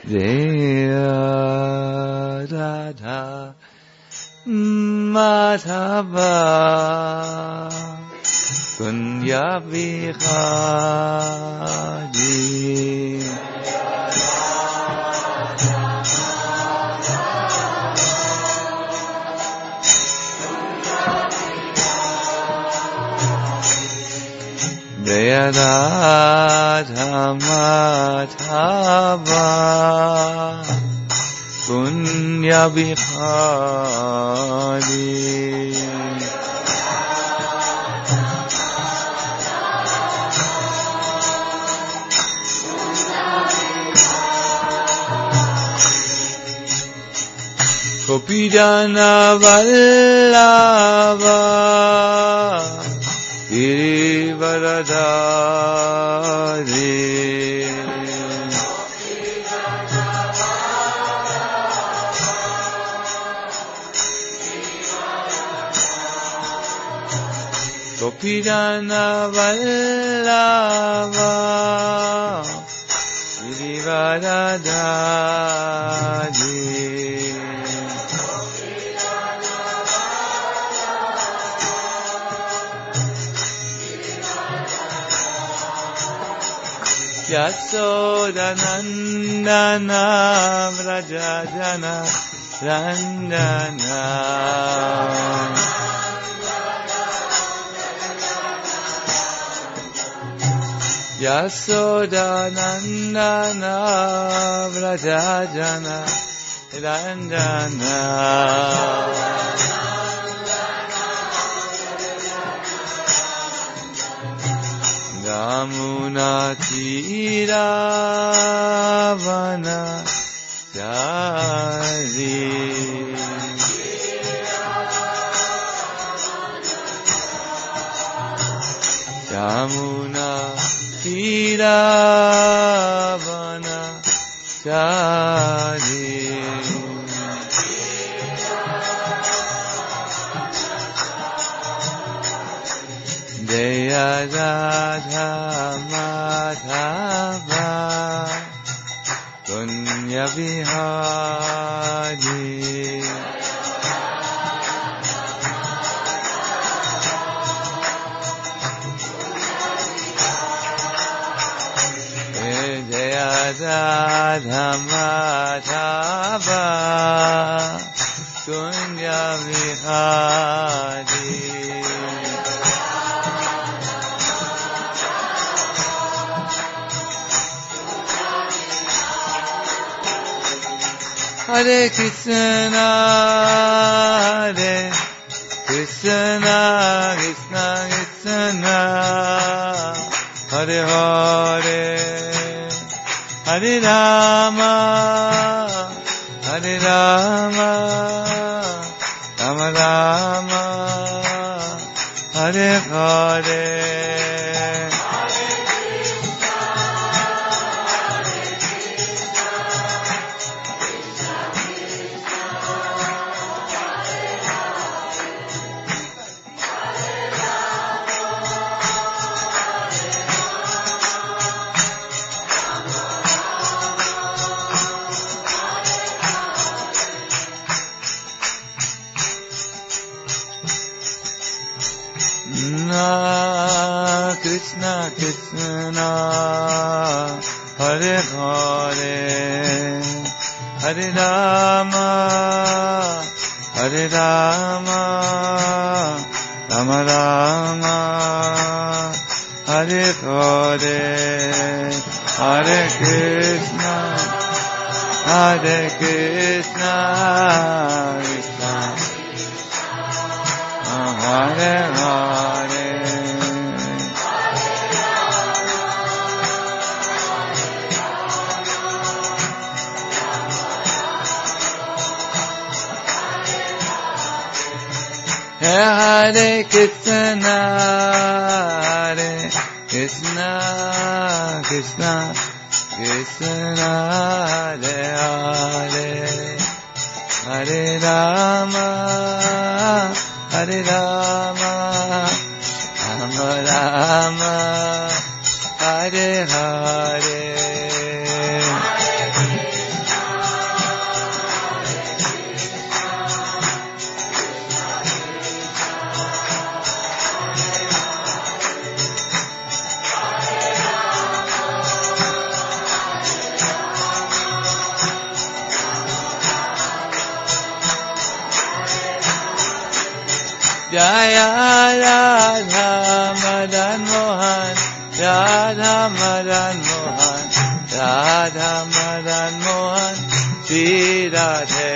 Jaya Radha Madhava Kunya Vihari Jaya Radha Madhava Kunya Vihari Gopijana Vallabha Girivaradhari Gopijana Vallabha Girivaradhari Yasodanandana Vrajajana Randana Yasodanandana Vrajajana Randana Yamuna Tira Vana Jari Yamuna Tira Vana Jari Jaya Radha Madhava Kunya Vihari Jaya Radha Madhava Kunya Vihari Hare Krishna, Hare Krishna, Krishna Krishna, Hare Hare, Hare Rama, Hare Rama, Rama Rama, Hare Hare. Krishna Krishna Hare Hare Hare Rama Hare Rama Rama Rama Hare Hare Hare Krishna Hare Krishna Krishna Hare Hare Hare Krishna Hare Krishna Krishna Krishna Hare Hare Hare Rama Hare Rama Rama Rama Hare Hare Jaya Radha Madan Mohan, Radha Madan Mohan, Radha Madan Mohan, Shri Radhe.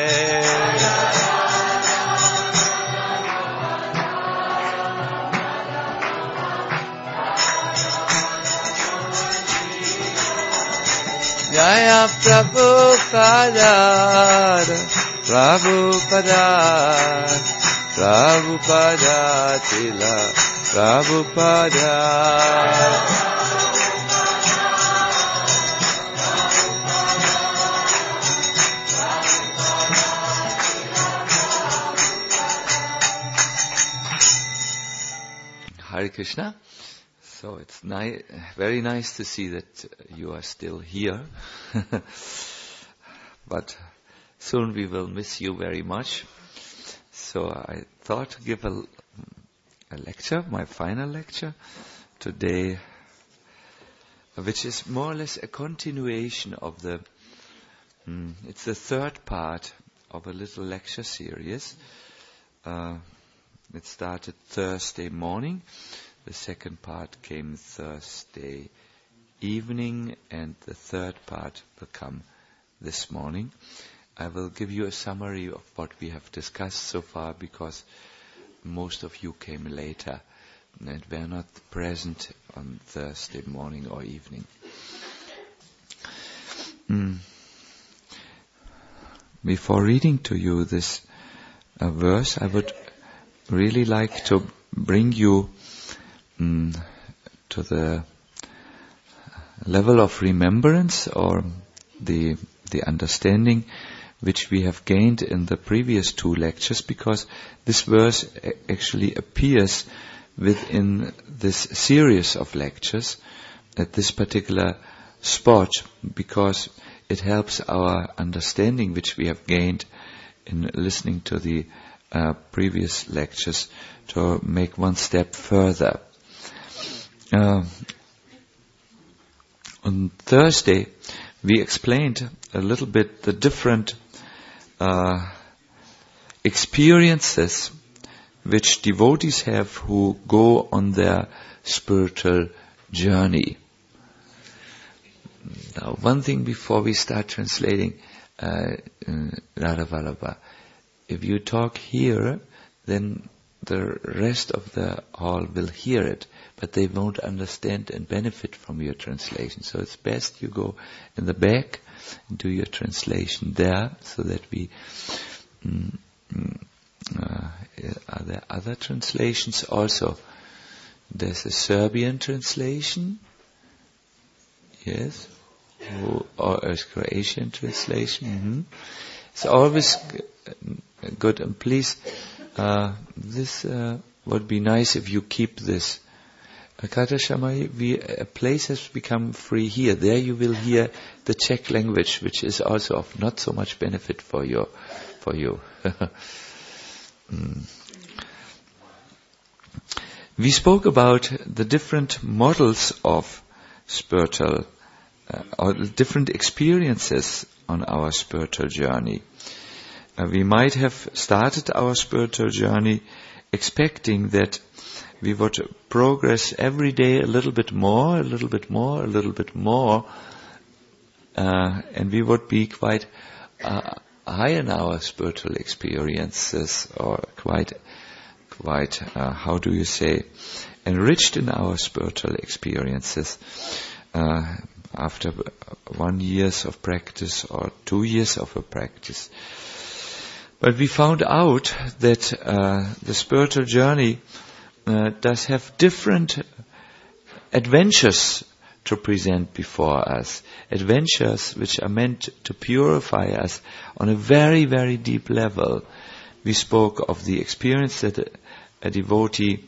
Jaya Prabhupada, Prabhupada, Prabhupada Tila, Prabhupada. Hare Krishna. So it's very nice to see that you are still here. But soon we will miss you very much. So I thought to give a lecture, my final lecture today, which is more or less a continuation of it's the third part of a little lecture series. It started Thursday morning. The second part came Thursday evening, and the third part will come this morning. I will give you a summary of what we have discussed so far, because most of you came later and were not present on Thursday morning or evening. Before reading to you this verse, I would really like to bring you to the level of remembrance, or the understanding which we have gained in the previous two lectures, because this verse actually appears within this series of lectures at this particular spot, because it helps our understanding which we have gained in listening to the previous lectures to make one step further. On Thursday, we explained a little bit the different experiences which devotees have who go on their spiritual journey. Now, one thing before we start translating, Radha Vallabha, if you talk here, then the rest of the hall will hear it, but they won't understand and benefit from your translation. So it's best you go in the back and do your translation there, so that we... are there other translations also? There's a Serbian translation, yes, or a Croatian translation. It's always good, and please, this would be nice if you keep this. Kata Shamai, a place has become free here. There you will hear the Czech language, which is also of not so much benefit for you. We spoke about the different models of spiritual, or different experiences on our spiritual journey. We might have started our spiritual journey expecting that we would progress every day a little bit more, and we would be quite high in our spiritual experiences, or quite how do you say, enriched in our spiritual experiences after 1 year of practice or 2 years of a practice. But we found out that the spiritual journey does have different adventures to present before us. Adventures which are meant to purify us on a very, very deep level. We spoke of the experience that a devotee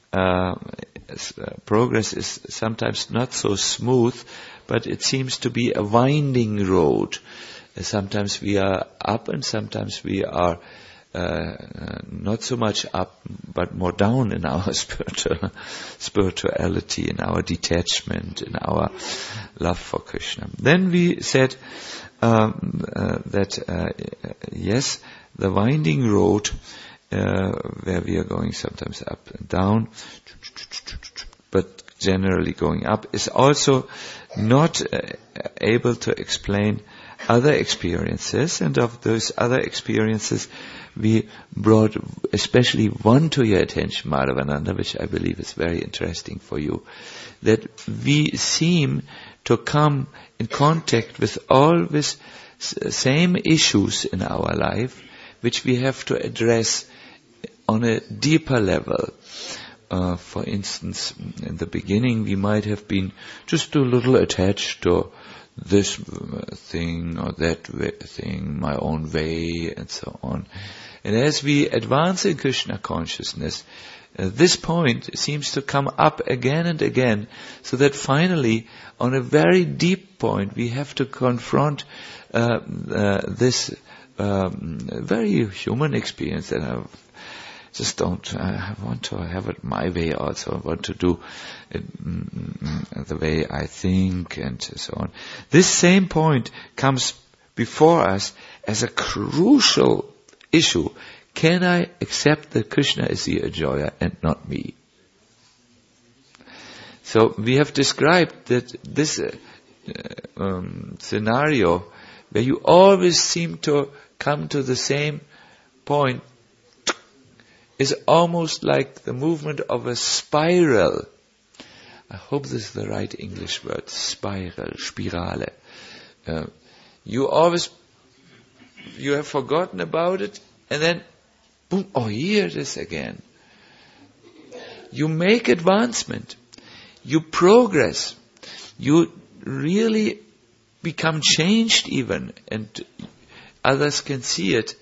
progress is sometimes not so smooth, but it seems to be a winding road. Sometimes we are up and sometimes we are not so much up, but more down in our spirituality, in our detachment, in our love for Krishna. Then we said that yes, the winding road where we are going sometimes up and down, but generally going up, is also not able to explain other experiences. And of those other experiences, we brought especially one to your attention, Madhavananda, which I believe is very interesting for you, that we seem to come in contact with all these same issues in our life, which we have to address on a deeper level. For instance, in the beginning, we might have been just a little attached to this thing or that thing, my own way, and so on. And as we advance in Krishna consciousness, this point seems to come up again and again, so that finally, on a very deep point, we have to confront this very human experience that I just don't. I want to have it my way also. I want to do it the way I think, and so on. This same point comes before us as a crucial issue. Can I accept that Krishna is the enjoyer and not me? So we have described that this scenario where you always seem to come to the same point is almost like the movement of a spiral. I hope this is the right English word, spiral, spirale. You have forgotten about it, and then, boom, oh, here it is again. You make advancement. You progress. You really become changed even, and others can see it,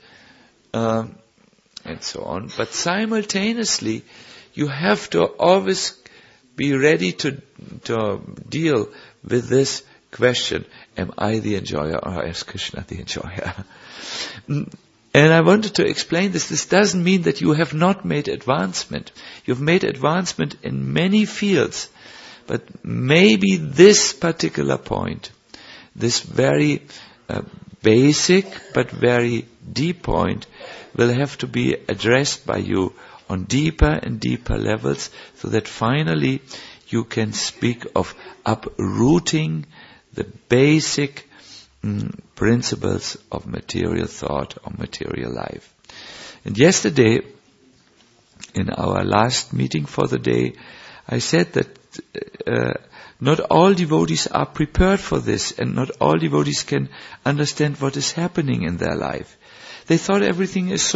and so on. But simultaneously, you have to always be ready to deal with this question, am I the enjoyer or is Krishna the enjoyer? And I wanted to explain this. This doesn't mean that you have not made advancement. You've made advancement in many fields. But maybe this particular point, this very basic but very deep point, will have to be addressed by you on deeper and deeper levels, so that finally you can speak of uprooting the basic principles of material thought or material life. And yesterday, in our last meeting for the day, I said that not all devotees are prepared for this, and not all devotees can understand what is happening in their life. They thought everything is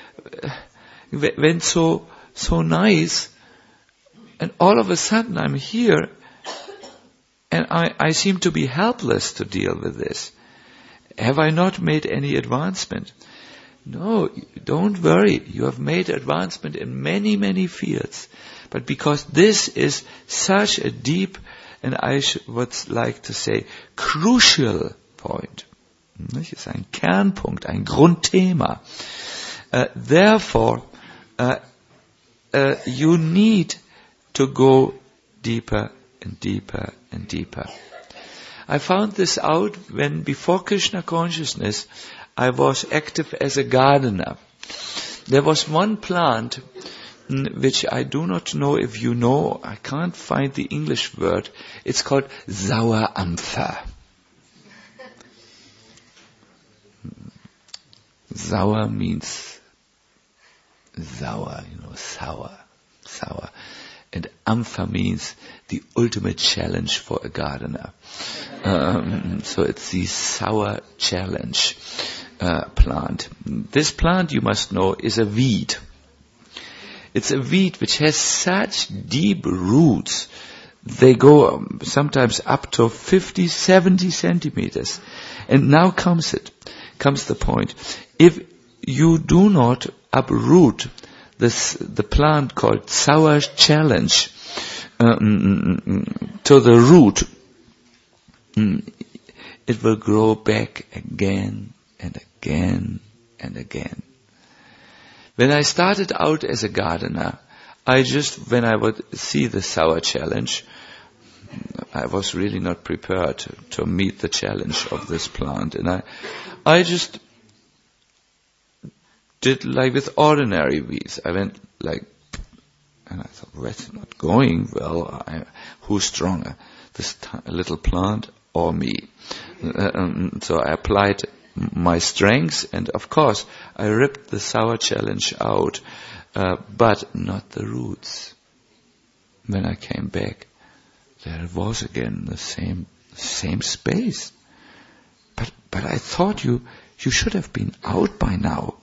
went so nice, and all of a sudden I'm here, and I seem to be helpless to deal with this. Have I not made any advancement? No, don't worry. You have made advancement in many, many fields. But because this is such a deep, and I would like to say, crucial point. Das ist ein Kernpunkt, ein Grundthema. Therefore, you need to go deeper and deeper and deeper. I found this out when, before Krishna consciousness, I was active as a gardener. There was one plant which I do not know if you know. I can't find the English word. It's called Sauerampfer. Sour means sour, sour. And Ampfer means the ultimate challenge for a gardener. So it's the sour challenge plant. This plant, you must know, is a weed. It's a weed which has such deep roots. They go sometimes up to 50, 70 centimeters. And now comes the point. If you do not uproot the plant called sour challenge to the root, it will grow back again and again and again. When I started out as a gardener, when I would see the sour challenge, I was really not prepared to meet the challenge of this plant. And I just did like with ordinary weeds. I went like, and I thought, well, that's not going well. Who's stronger, this little plant or me? So I applied my strengths, and of course I ripped the sour challenge out, but not the roots. When I came back, there it was again, the same space. But I thought you should have been out by now.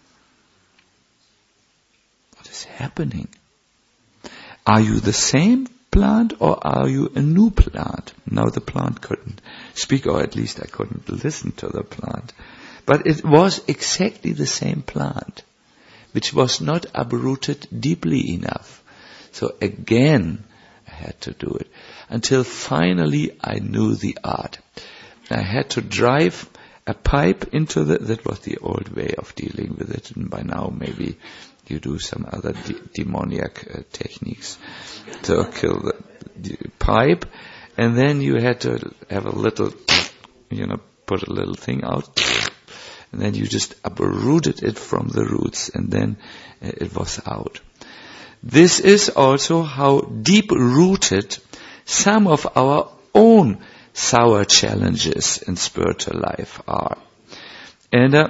What is happening? Are you the same plant or are you a new plant? Now the plant couldn't speak, or at least I couldn't listen to the plant. But it was exactly the same plant, which was not uprooted deeply enough. So again, I had to do it. Until finally I knew the art. I had to drive a pipe into that was the old way of dealing with it, and by now maybe you do some other demoniac techniques to kill the pipe, and then you had to have a little, put a little thing out, and then you just uprooted it from the roots, and then it was out. This is also how deep-rooted some of our own sour challenges in spiritual life are. And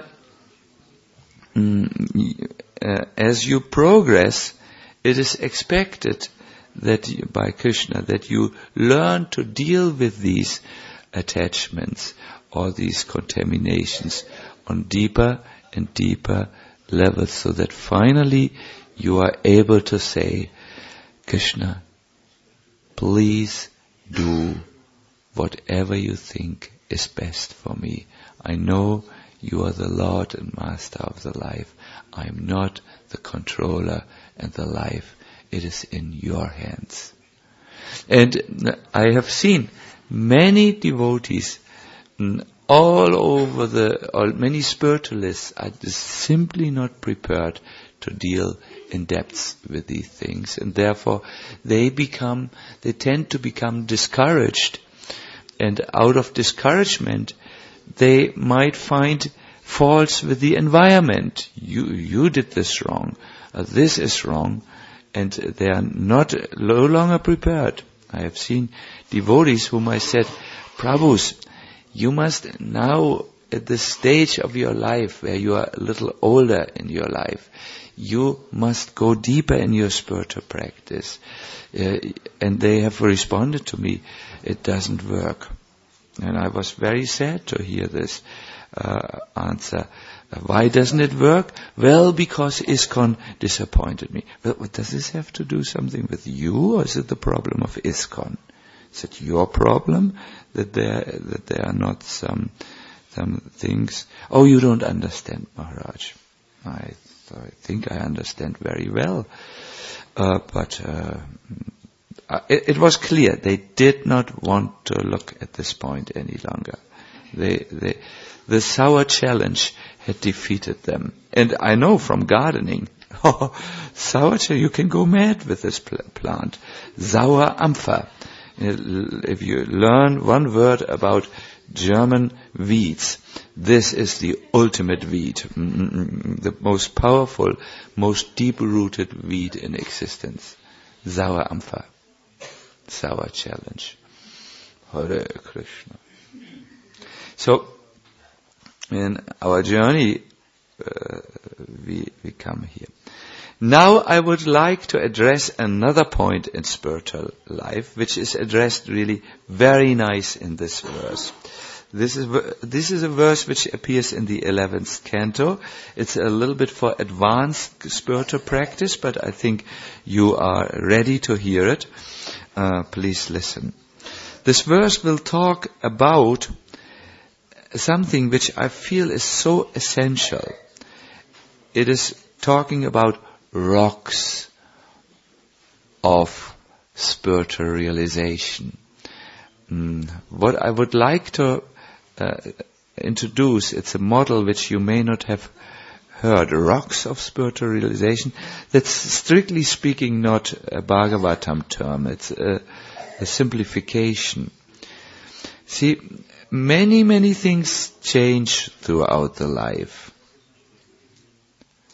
as you progress, it is expected that by Krishna that you learn to deal with these attachments or these contaminations on deeper and deeper levels, so that finally you are able to say, Krishna, please do whatever you think is best for me. I know you are the Lord and Master of the life. I am not the controller, and the life, it is in your hands. And I have seen many devotees all over many spiritualists are just simply not prepared to deal in depth with these things, and therefore they tend to become discouraged, and out of discouragement they might find faults with the environment. You did this wrong, this is wrong, and they are no longer prepared. I have seen devotees whom I said, Prabhus, you must now, at this stage of your life where you are a little older in your life, you must go deeper in your spiritual practice. And they have responded to me, it doesn't work. And I was very sad to hear this answer. Why doesn't it work? Well, because ISKCON disappointed me. Well, does this have to do something with you, or is it the problem of ISKCON? Is it your problem that there are not some things? Oh, you don't understand, Maharaj. I think I understand very well. But it was clear they did not want to look at this point any longer. The sour challenge had defeated them. And I know from gardening, sour challenge, you can go mad with this plant. Sauer Ampfer. If you learn one word about German weeds, this is the ultimate weed, the most powerful, most deep-rooted weed in existence. Sauer Ampfer, sour challenge. Hare Krishna. So, in our journey, we come here. Now I would like to address another point in spiritual life, which is addressed really very nice in this verse. This is a verse which appears in the 11th canto. It's a little bit for advanced spiritual practice, but I think you are ready to hear it. Please listen. This verse will talk about something which I feel is so essential. It is talking about rocks of spiritual realization. What I would like to introduce, it's a model which you may not have heard, rocks of spiritual realization. That's strictly speaking not a Bhagavatam term, it's a simplification. See, many things change throughout the life.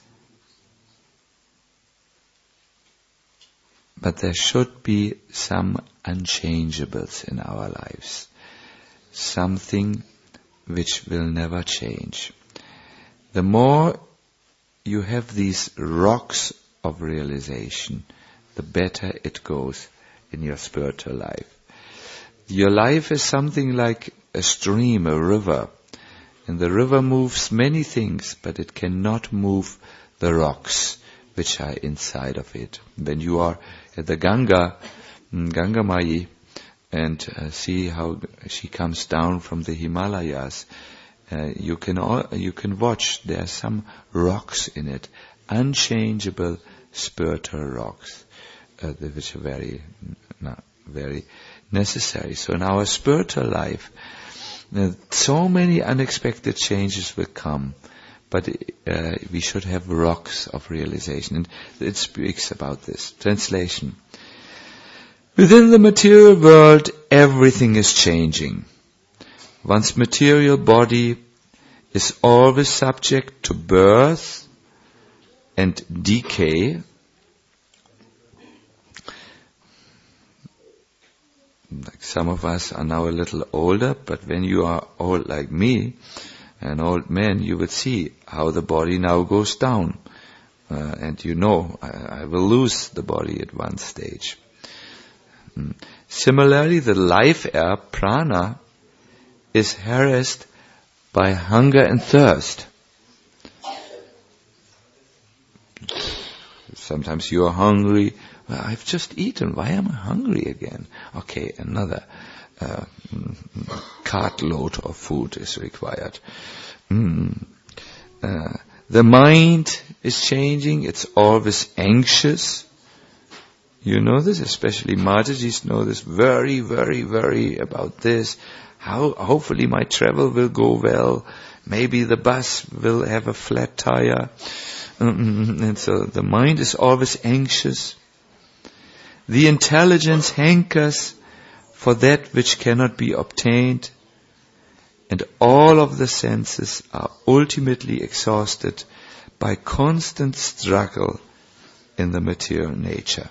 but there should be some unchangeables in our lives. Something which will never change. The more you have these rocks of realization, the better it goes in your spiritual life. Your life is something like a stream, a river. And the river moves many things, but it cannot move the rocks which are inside of it. When you are at the Ganga Mai, and see how she comes down from the Himalayas, you can watch. There are some rocks in it, unchangeable spiritual rocks, which are very necessary. So in our spiritual life, so many unexpected changes will come, but we should have rocks of realization. And it speaks about this. Translation. Within the material world, everything is changing. One's material body is always subject to birth and decay. Like some of us are now a little older, but when you are old like me, an old man, you would see how the body now goes down. And I will lose the body at one stage. Similarly, the life air, prana, is harassed by hunger and thirst. Sometimes you are hungry. Well, I've just eaten. Why am I hungry again? Okay, another cartload of food is required. The mind is changing. It's always anxious. You know this, especially Matajis know this very, very, very about this. Hopefully my travel will go well. Maybe the bus will have a flat tire. And so the mind is always anxious. The intelligence hankers for that which cannot be obtained. And all of the senses are ultimately exhausted by constant struggle in the material nature.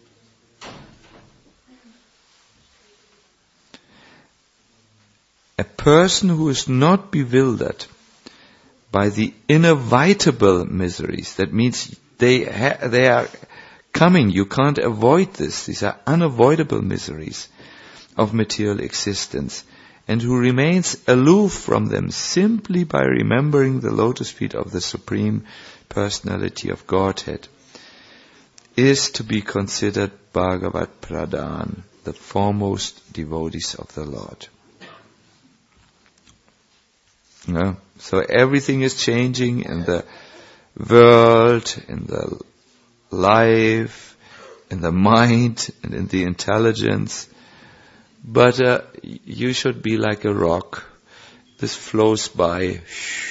A person who is not bewildered by the inevitable miseries, that means they are coming, you can't avoid this, these are unavoidable miseries of material existence, and who remains aloof from them simply by remembering the lotus feet of the Supreme Personality of Godhead, is to be considered Bhagavat Pradhan, the foremost devotees of the Lord. No? So everything is changing in the world, in the life, in the mind, and in the intelligence. But you should be like a rock. This flows by.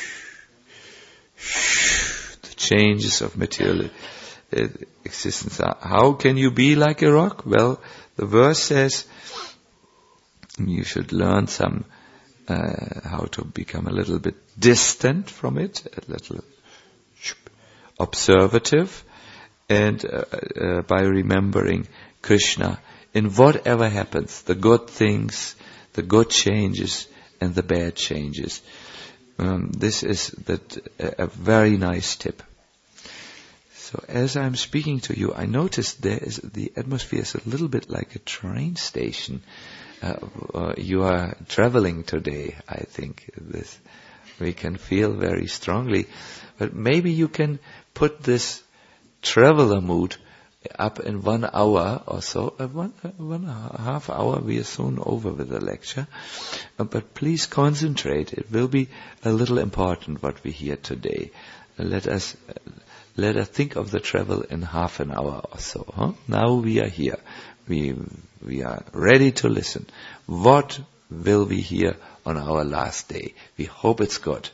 The changes of material existence. How can you be like a rock? Well, the verse says you should learn some how to become a little bit distant from it, a little observative, and by remembering Krishna in whatever happens, the good things, the good changes, and the bad changes. This is a very nice tip. So as I'm speaking to you, I noticed the atmosphere is a little bit like a train station. You are traveling today, I think. We can feel very strongly. But maybe you can put this traveler mood up in 1 hour or so. 1.5 hour, we are soon over with the lecture. But please concentrate. It will be a little important what we hear today. Let us think of the travel in half an hour or so. Huh? Now we are here. We are ready to listen. What will we hear on our last day? We hope it's good.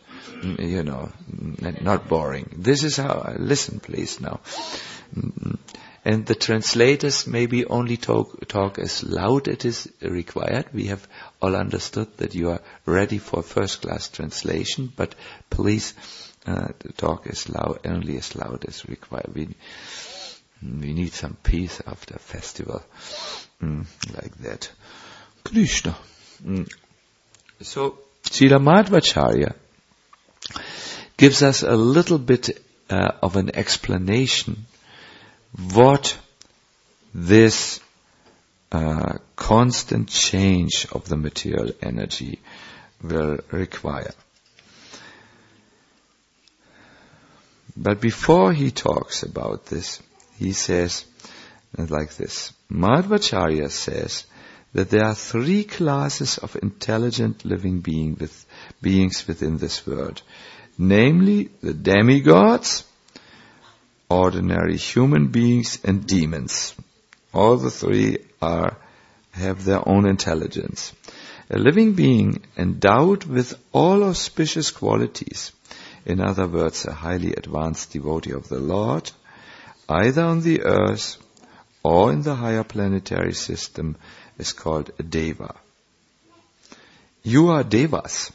Not boring. This is how, listen please now. And the translators maybe only talk as loud as it is required. We have all understood that you are ready for first class translation, but please talk only as loud as required. We need some peace after a festival. Like that. Krishna. So, Srila Madhvacharya gives us a little bit of an explanation what this constant change of the material energy will require. But before he talks about this, he says like this. Madhvacharya says that there are 3 classes of intelligent living beings within this world. Namely, the demigods, ordinary human beings, and demons. All the 3 have their own intelligence. A living being endowed with all auspicious qualities, in other words, a highly advanced devotee of the Lord, either on the earth or in the higher planetary system, is called a deva. You are devas,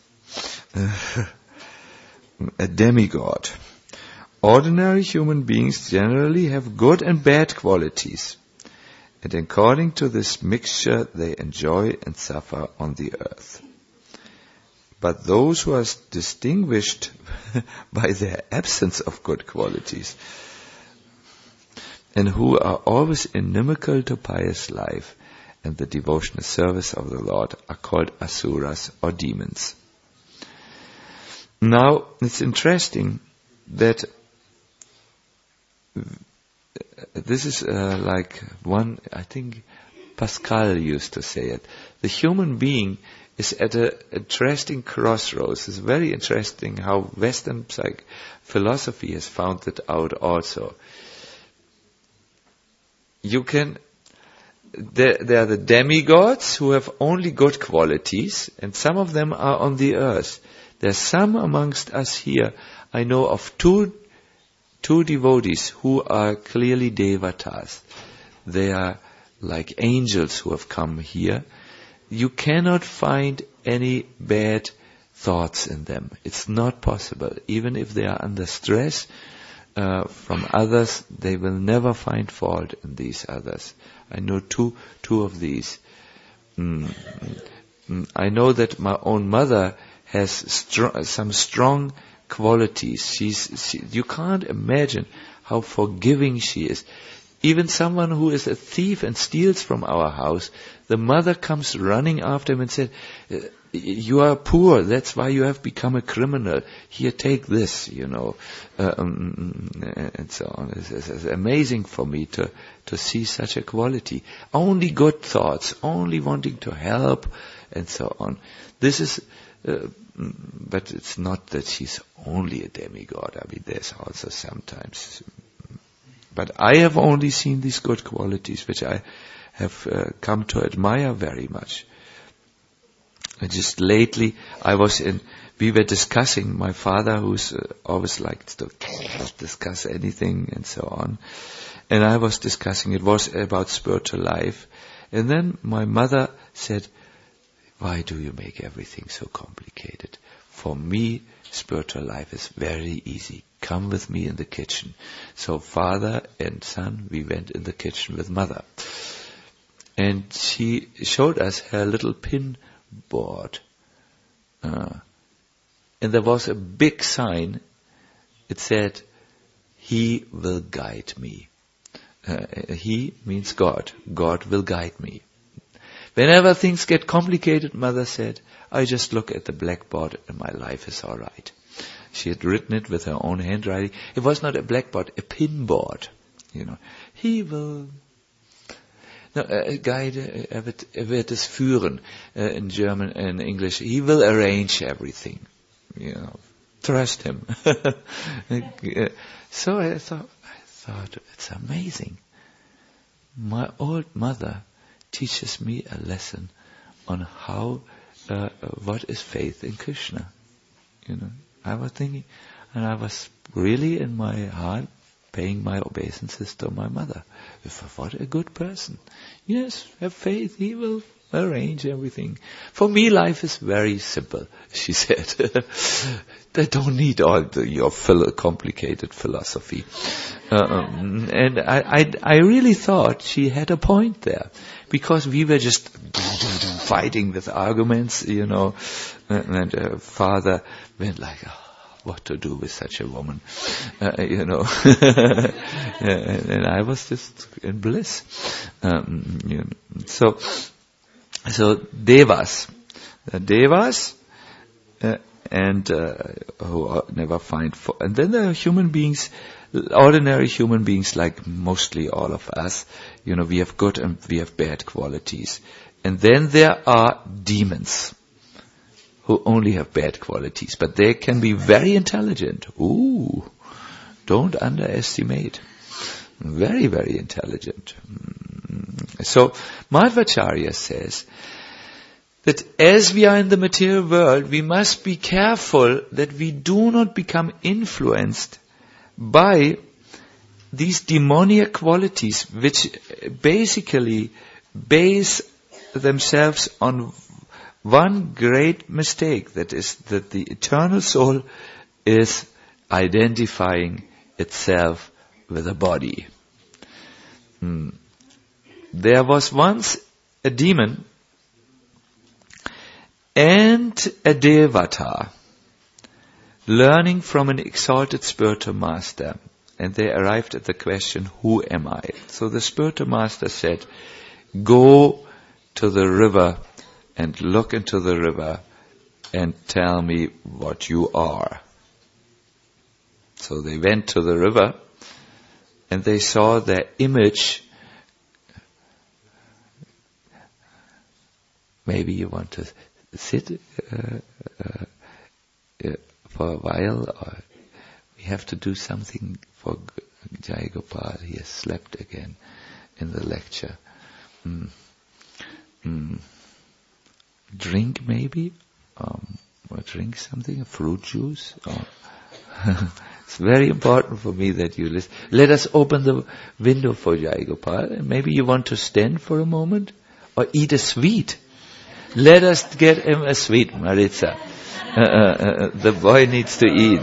a demigod. Ordinary human beings generally have good and bad qualities, and according to this mixture they enjoy and suffer on the earth. But those who are distinguished by their absence of good qualities, and who are always inimical to pious life and the devotional service of the Lord, are called asuras or demons. Now, it's interesting that this is like one, I think Pascal used to say it. The human being is at an interesting crossroads. It's very interesting how Western philosophy has found it out also. There are the demigods who have only good qualities, and some of them are on the earth. There are some amongst us here, I know of two devotees who are clearly devatas. They are like angels who have come here. You cannot find any bad thoughts in them. It's not possible. Even if they are under stress from others, they will never find fault in these others. I know two of these. I know that my own mother has some strong qualities. You can't imagine how forgiving she is. Even someone who is a thief and steals from our house, the mother comes running after him and said, you are poor, that's why you have become a criminal. Here, take this, and so on. It's amazing for me to see such a quality. Only good thoughts, only wanting to help, and so on. This is, but it's not that she's only a demigod. I mean, there's also sometimes. But I have only seen these good qualities, which I have come to admire very much. Just lately, we were discussing, my father, who's always likes to discuss anything and so on, and I was discussing, it was about spiritual life, and then my mother said, why do you make everything so complicated? For me, spiritual life is very easy. Come with me in the kitchen. So father and son, we went in the kitchen with mother. And she showed us her little pin board. And there was a big sign. It said, He will guide me. He means God. God will guide me. Whenever things get complicated, mother said, I just look at the blackboard and my life is all right. She had written it with her own handwriting. It was not a blackboard, a pinboard. He will guide, wird es führen in German and English. He will arrange everything. Trust him. So I thought it's amazing. My old mother teaches me a lesson on how, what is faith in Krishna. I was thinking, and I was really in my heart paying my obeisances to my mother. What a good person. Yes, have faith, he will arrange everything. For me, life is very simple, she said. they don't need all your complicated philosophy. And I really thought she had a point there, because we were just fighting with arguments, and father went like, what to do with such a woman, and I was just in bliss. So devas, and who never find fault. And then there are human beings, ordinary human beings, like mostly all of us. We have good and we have bad qualities. And then there are demons who only have bad qualities, but they can be very intelligent. Don't underestimate. Very, very intelligent. So Madhvacharya says that as we are in the material world, we must be careful that we do not become influenced by these demoniac qualities, which basically base themselves on one great mistake, that is that the eternal soul is identifying itself with a body. There was once a demon and a devata learning from an exalted spiritual master, and they arrived at the question, who am I? So the spiritual master said, go to the river and look into the river and tell me what you are. So they went to the river and they saw their image. Maybe you want to sit for a while, or we have to do something for Jai Gopal. He has slept again in the lecture. Drink maybe, or drink something, a fruit juice. It's very important for me that you listen. Let us open the window for Jai Gopal. Maybe you want to stand for a moment, or eat a sweet. Let us get him a sweet, Maritza. The boy needs to eat.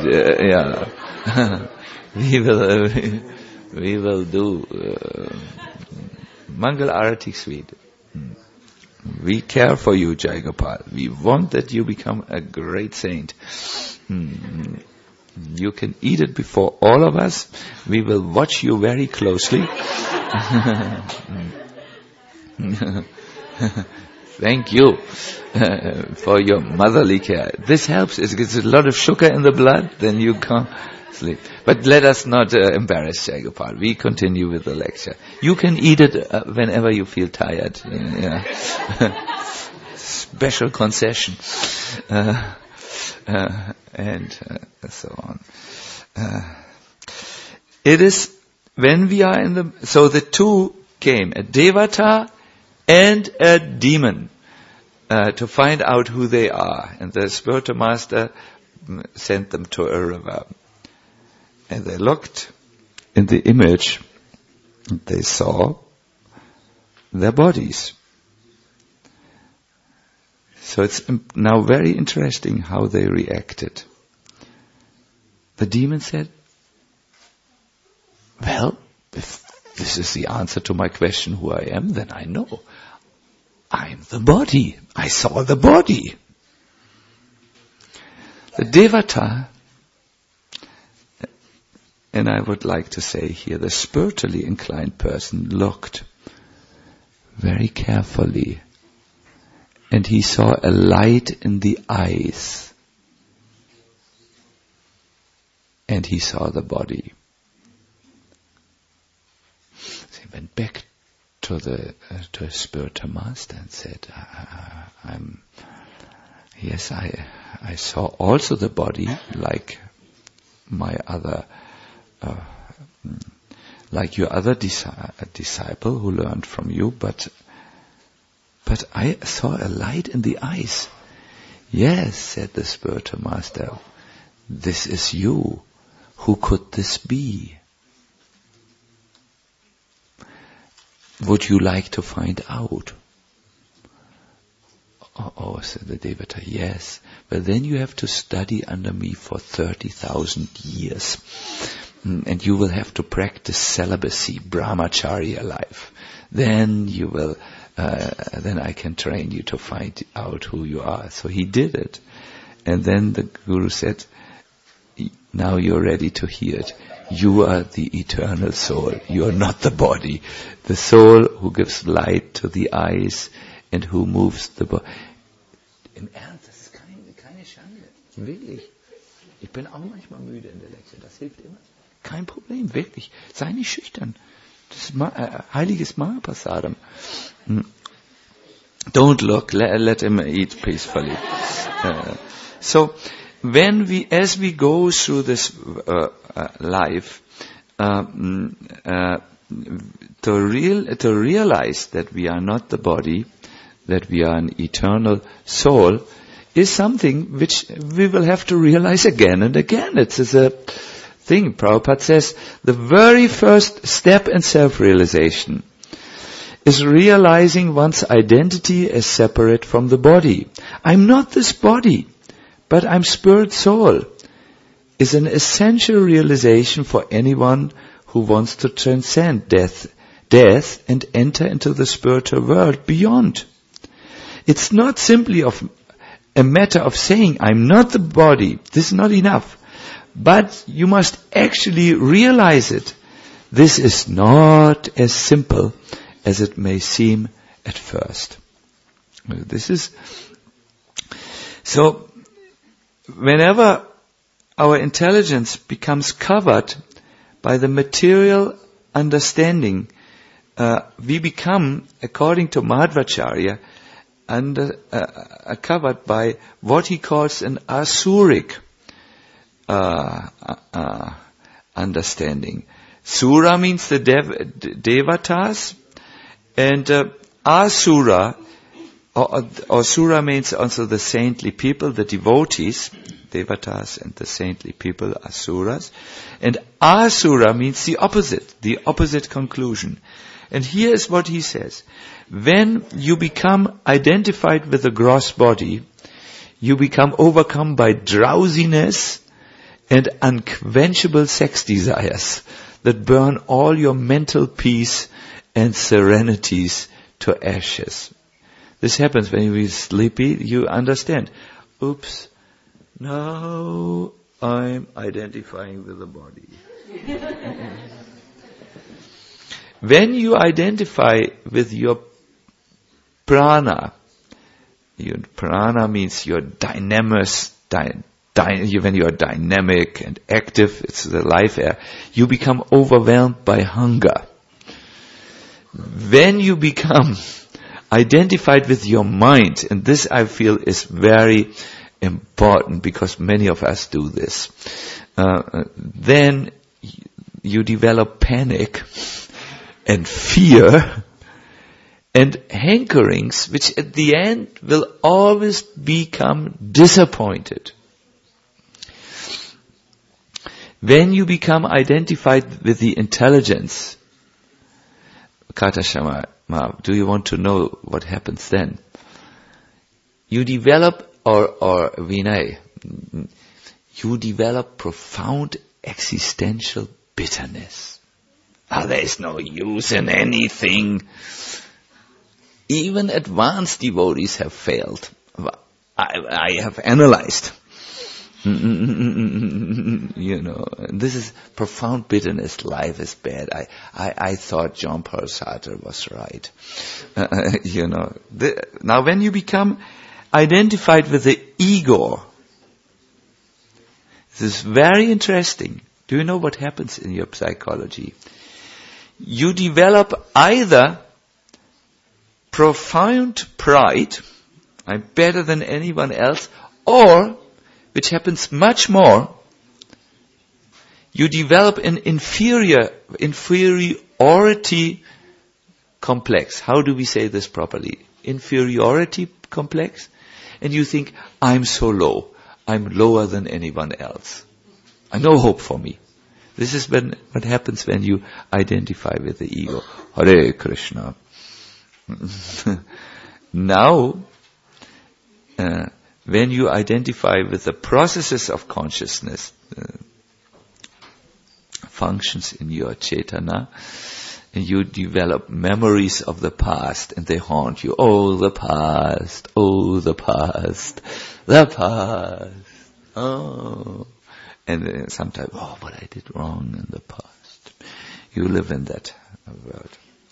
We will do Mangal Arati sweet. We care for you, Jai Gopal. We want that you become a great saint. You can eat it before all of us. We will watch you very closely. Thank you for your motherly care. This helps. It gets a lot of sugar in the blood, then you can't sleep. But let us not embarrass Jai Gopal. We continue with the lecture. You can eat it whenever you feel tired. Special concession. And so on. It is when we are so the two came, a devata and a demon, to find out who they are. And the spiritual master sent them to a river. And they looked in the image, and they saw their bodies. So it's now very interesting how they reacted. The demon said, well, if this is the answer to my question who I am, then I know. I'm the body. I saw the body. The devata, and I would like to say here, the spiritually inclined person looked very carefully, and he saw a light in the eyes, and he saw the body. So he went back to a spiritual master and said, I saw also the body, like my other, like your other disciple who learned from you, but I saw a light in the eyes. Yes, said the spiritual master, this is you. Who could this be? Would you like to find out? Oh, said the Devata, yes. But then you have to study under me for 30,000 years. And you will have to practice celibacy, brahmacharya life. Then you will, then I can train you to find out who you are. So he did it. And then the Guru said, now you're ready to hear it. You are the eternal soul. You are not the body. The soul who gives light to the eyes and who moves the body. Im Ernst, das ist keine Schande. Wirklich. Ich bin auch manchmal müde in der Lektion. Das hilft immer. Kein Problem, wirklich. Sei nicht schüchtern. Das ist heiliges Mahaprasadam. Don't look. Let him eat peacefully. So, as we go through this life, to realize that we are not the body, that we are an eternal soul, is something which we will have to realize again and again. It's a thing. Prabhupada says the very first step in self-realization is realizing one's identity as separate from the body. I'm not this body, but I'm spirit soul, is an essential realization for anyone who wants to transcend death and enter into the spiritual world beyond. It's not simply a matter of saying, I'm not the body. This is not enough. But you must actually realize it. This is not as simple as it may seem at first. So, whenever our intelligence becomes covered by the material understanding, we become, according to Madhvacharya, covered by what he calls an asuric understanding. Sura means the devatas, and asura, or sura means also the saintly people, the devotees, devatas, and the saintly people, asuras. And asura means the opposite conclusion. And here is what he says. When you become identified with the gross body, you become overcome by drowsiness and unquenchable sex desires that burn all your mental peace and serenities to ashes. This happens when you're sleepy, you understand. Oops, now I'm identifying with the body. When you identify with your prana means your dynamics, when you are dynamic and active, it's the life air, you become overwhelmed by hunger. When you become identified with your mind, and this I feel is very important because many of us do this, then you develop panic and fear and hankerings, which at the end will always become disappointed. When you become identified with the intelligence, Kata Shama, do you want to know what happens then? You develop, or Vinay, you develop profound existential bitterness. There is no use in anything. Even advanced devotees have failed. I have analyzed. This is profound bitterness. Life is bad. I thought Jean-Paul Sartre was right. Now when you become identified with the ego, this is very interesting. Do you know what happens in your psychology? You develop either profound pride, I'm better than anyone else, or, which happens much more, you develop an inferiority complex. How do we say this properly? Inferiority complex? And you think, I'm so low. I'm lower than anyone else. No hope for me. This is what happens when you identify with the ego. Hare Krishna. Now, when you identify with the processes of consciousness, functions in your Chaitana, and you develop memories of the past, and they haunt you. Oh, the past, the past. Oh. And then sometimes, but I did wrong in the past. You live in that world.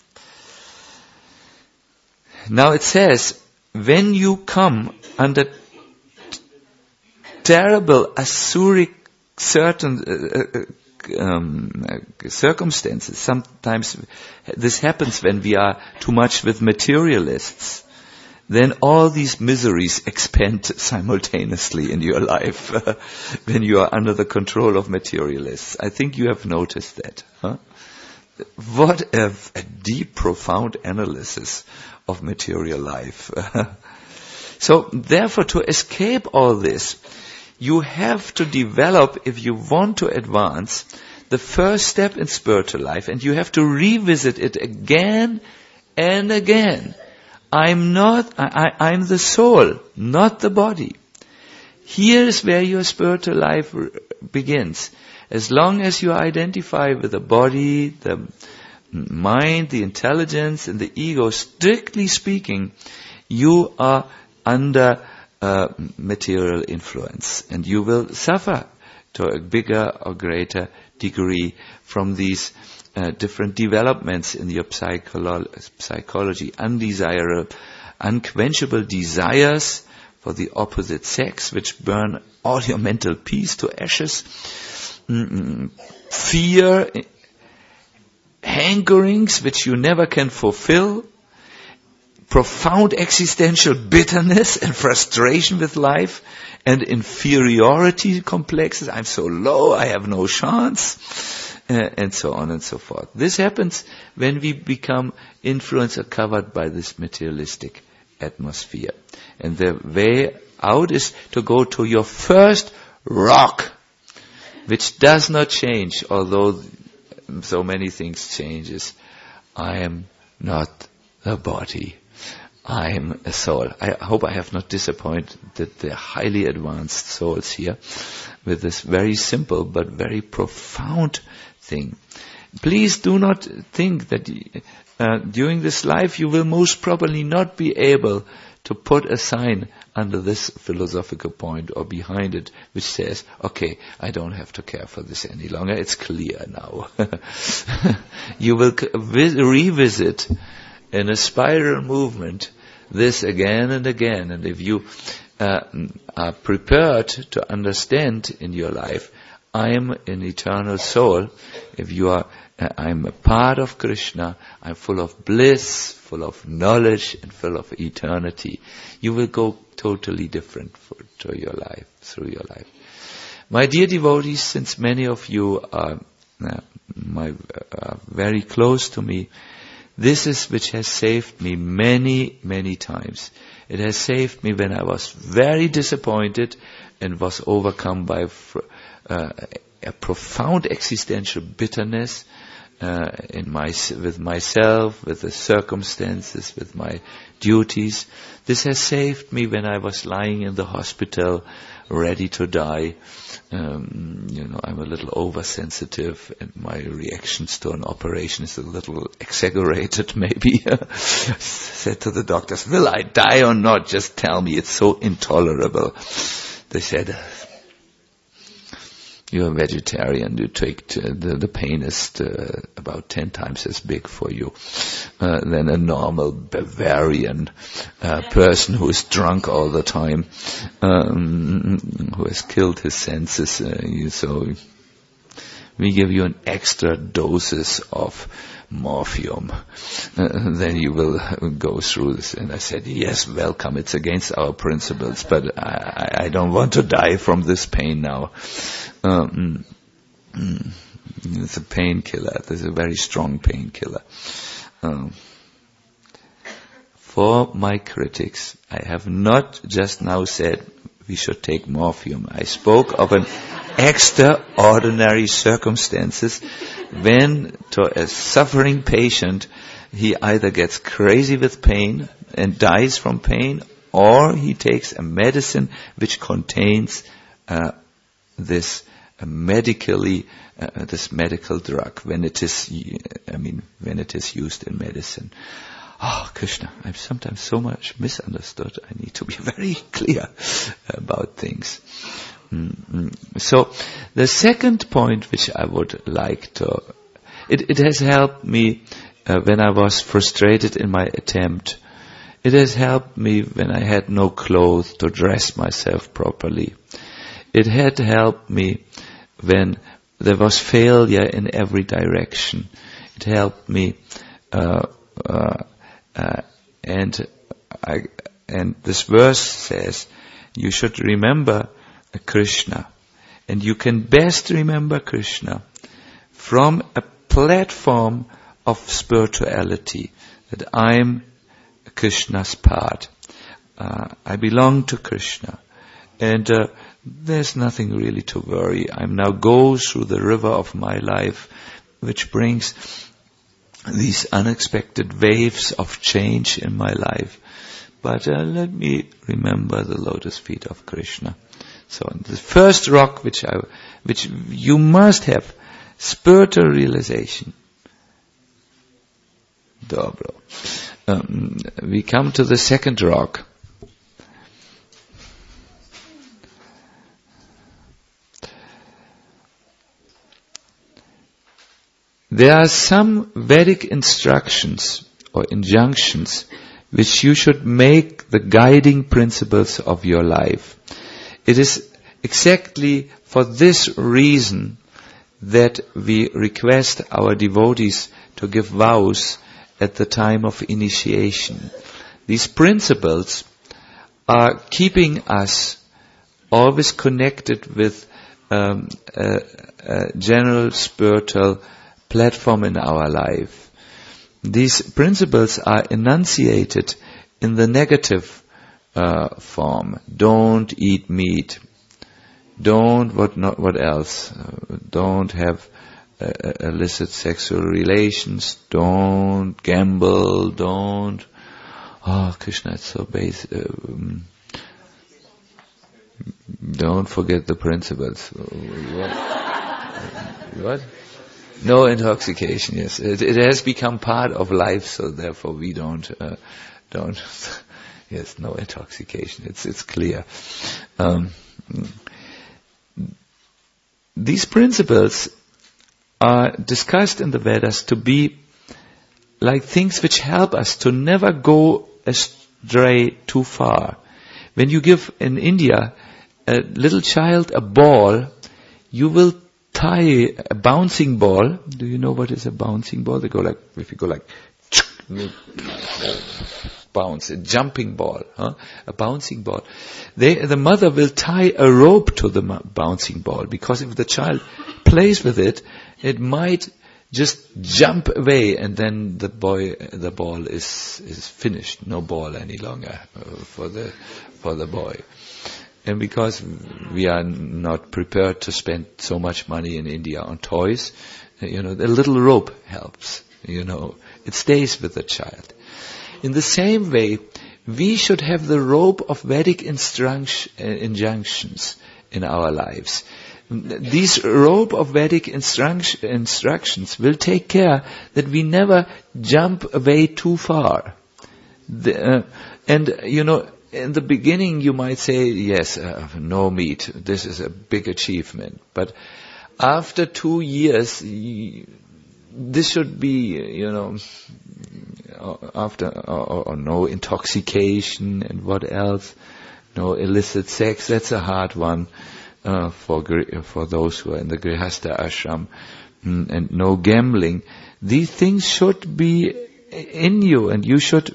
Now it says, when you come under terrible asuric circumstances, sometimes this happens when we are too much with materialists, then all these miseries expand simultaneously in your life when you are under the control of materialists. I think you have noticed that. Huh? What a deep, profound analysis of material life. So, therefore, to escape all this, you have to develop, if you want to advance, the first step in spiritual life, and you have to revisit it again and again. I'm the soul, not the body. Here's where your spiritual life begins. As long as you identify with the body, the mind, the intelligence, and the ego, strictly speaking, you are under material influence, and you will suffer to a bigger or greater degree from these different developments in your psychology, undesirable, unquenchable desires for the opposite sex, which burn all your mental peace to ashes, fear, hankerings which you never can fulfill, profound existential bitterness and frustration with life, and inferiority complexes. I'm so low, I have no chance, and so on and so forth. This happens when we become influenced or covered by this materialistic atmosphere. And the way out is to go to your first rock, which does not change, although so many things changes. I am not the body. I am a soul. I hope I have not disappointed the highly advanced souls here with this very simple but very profound thing. Please do not think that during this life you will most probably not be able to put a sign under this philosophical point or behind it which says, okay, I don't have to care for this any longer, it's clear now. You will revisit in a spiral movement this again and again, and if you are prepared to understand in your life, I am an eternal soul, if you are I'm a part of Krishna, I'm full of bliss, full of knowledge, and full of eternity, you will go totally different through your life. My dear devotees, since many of you are very close to me, this is which has saved me many, many times. It has saved me when I was very disappointed and was overcome by a profound existential bitterness with myself, with the circumstances, with my duties. This has saved me when I was lying in the hospital, ready to die. I'm a little oversensitive, and my reactions to an operation is a little exaggerated, maybe. Said to the doctors, will I die or not? Just tell me, it's so intolerable. They said, you're a vegetarian, you take the pain is about 10 times as big for you than a normal Bavarian person who is drunk all the time, who has killed his senses. So we give you an extra doses of morphium, then you will go through this. And I said, yes, welcome, it's against our principles, but I don't want to die from this pain now. It's a painkiller. It's a very strong painkiller. For my critics, I have not just now said we should take morphium. I spoke of an extraordinary circumstances when to a suffering patient he either gets crazy with pain and dies from pain, or he takes a medicine which contains this medical drug when it is used in medicine. Oh, Krishna, I'm sometimes so much misunderstood. I need to be very clear about things. So, the second point which I would like to... It has helped me when I was frustrated in my attempt. It has helped me when I had no clothes to dress myself properly. It had helped me when there was failure in every direction. It helped me, and this verse says, you should remember Krishna. And you can best remember Krishna from a platform of spirituality, that I'm Krishna's part. I belong to Krishna. And there's nothing really to worry. I now go through the river of my life, which brings these unexpected waves of change in my life. But let me remember the lotus feet of Krishna. So the first rock which you must have, spiritual realization. Dobro. We come to the second rock. There are some Vedic instructions or injunctions which you should make the guiding principles of your life. It is exactly for this reason that we request our devotees to give vows at the time of initiation. These principles are keeping us always connected with a general spiritual platform in our life. These principles are enunciated in the negative form. Don't eat meat. Don't what else? Don't have illicit sexual relations. Don't gamble. Don't. Oh, Krishna, it's so basic. Don't forget the principles. What? No intoxication. Yes, it has become part of life, so therefore we don't. Yes, no intoxication. It's clear. These principles are discussed in the Vedas to be like things which help us to never go astray too far. When you give in India a little child a ball, you will tie a bouncing ball. Do you know what is a bouncing ball? They go like, if you go like, bounce, a jumping ball, a bouncing ball. The mother will tie a rope to the bouncing ball, because if the child plays with it, it might just jump away, and then the ball is finished. No ball any longer for the boy. And because we are not prepared to spend so much money in India on toys, the little rope helps. It stays with the child. In the same way, we should have the rope of Vedic injunctions in our lives. These rope of Vedic instructions will take care that we never jump away too far. In the beginning you might say, yes, no meat, this is a big achievement. But after 2 years, this should be, after or no intoxication, and what else? No illicit sex. That's a hard one for those who are in the Grihastha ashram. And no gambling. These things should be in you, and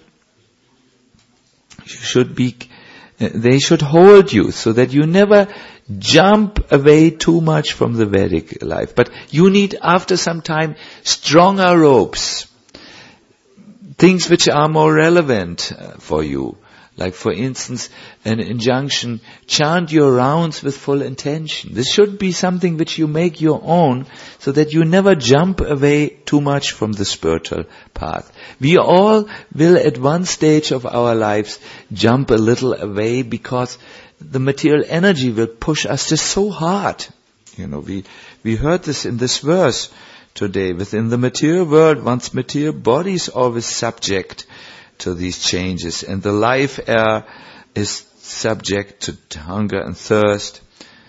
they should hold you, so that you never jump away too much from the Vedic life. But you need, after some time, stronger ropes. Things which are more relevant for you. Like for instance, an injunction, chant your rounds with full intention. This should be something which you make your own so that you never jump away too much from the spiritual path. We all will at one stage of our lives jump a little away because the material energy will push us just so hard. We heard this in this verse today. Within the material world, one's material body is always subject to these changes, and the life air is subject to hunger and thirst.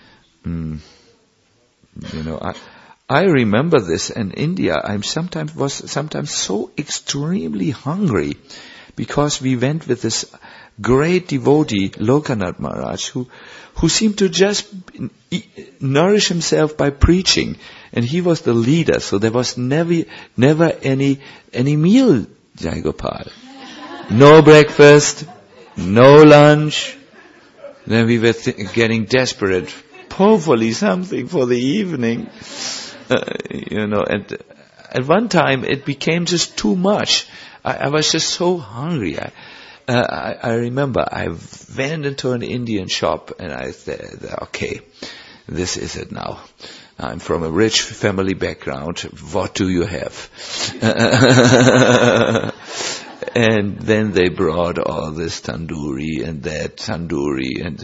I remember this in India. I was sometimes so extremely hungry because we went with this great devotee, Lokanath Maharaj, who seemed to just nourish himself by preaching, and he was the leader. So there was never any meal, Jai Gopal. No breakfast, no lunch. Then we were getting desperate. Hopefully something for the evening. And at one time it became just too much. I was just so hungry. I remember I went into an Indian shop and I said, okay, this is it now. I'm from a rich family background. What do you have? And then they brought all this tandoori and that tandoori and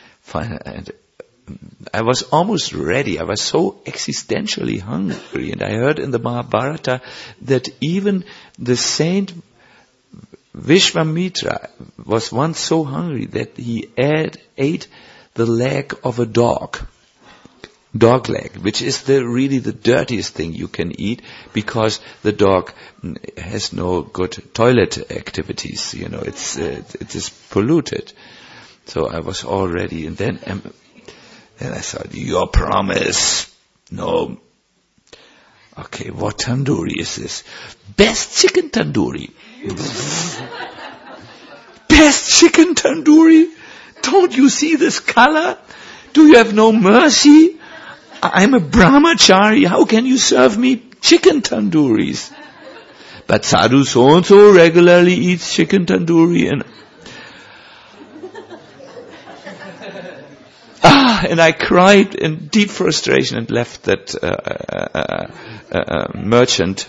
I was almost ready. I was so existentially hungry. And I heard in the Mahabharata that even the saint Vishwamitra was once so hungry that he ate the leg of a dog leg, which is really the dirtiest thing you can eat because the dog has no good toilet activities. It is polluted. So I was all ready, and then I thought, your promise. No. Okay, what tandoori is this? Best chicken tandoori. Best chicken tandoori? Don't you see this color? Do you have no mercy? I'm a brahmachari. How can you serve me chicken tandooris? But sadhu so-and-so regularly eats chicken tandoori and I cried in deep frustration and left that merchant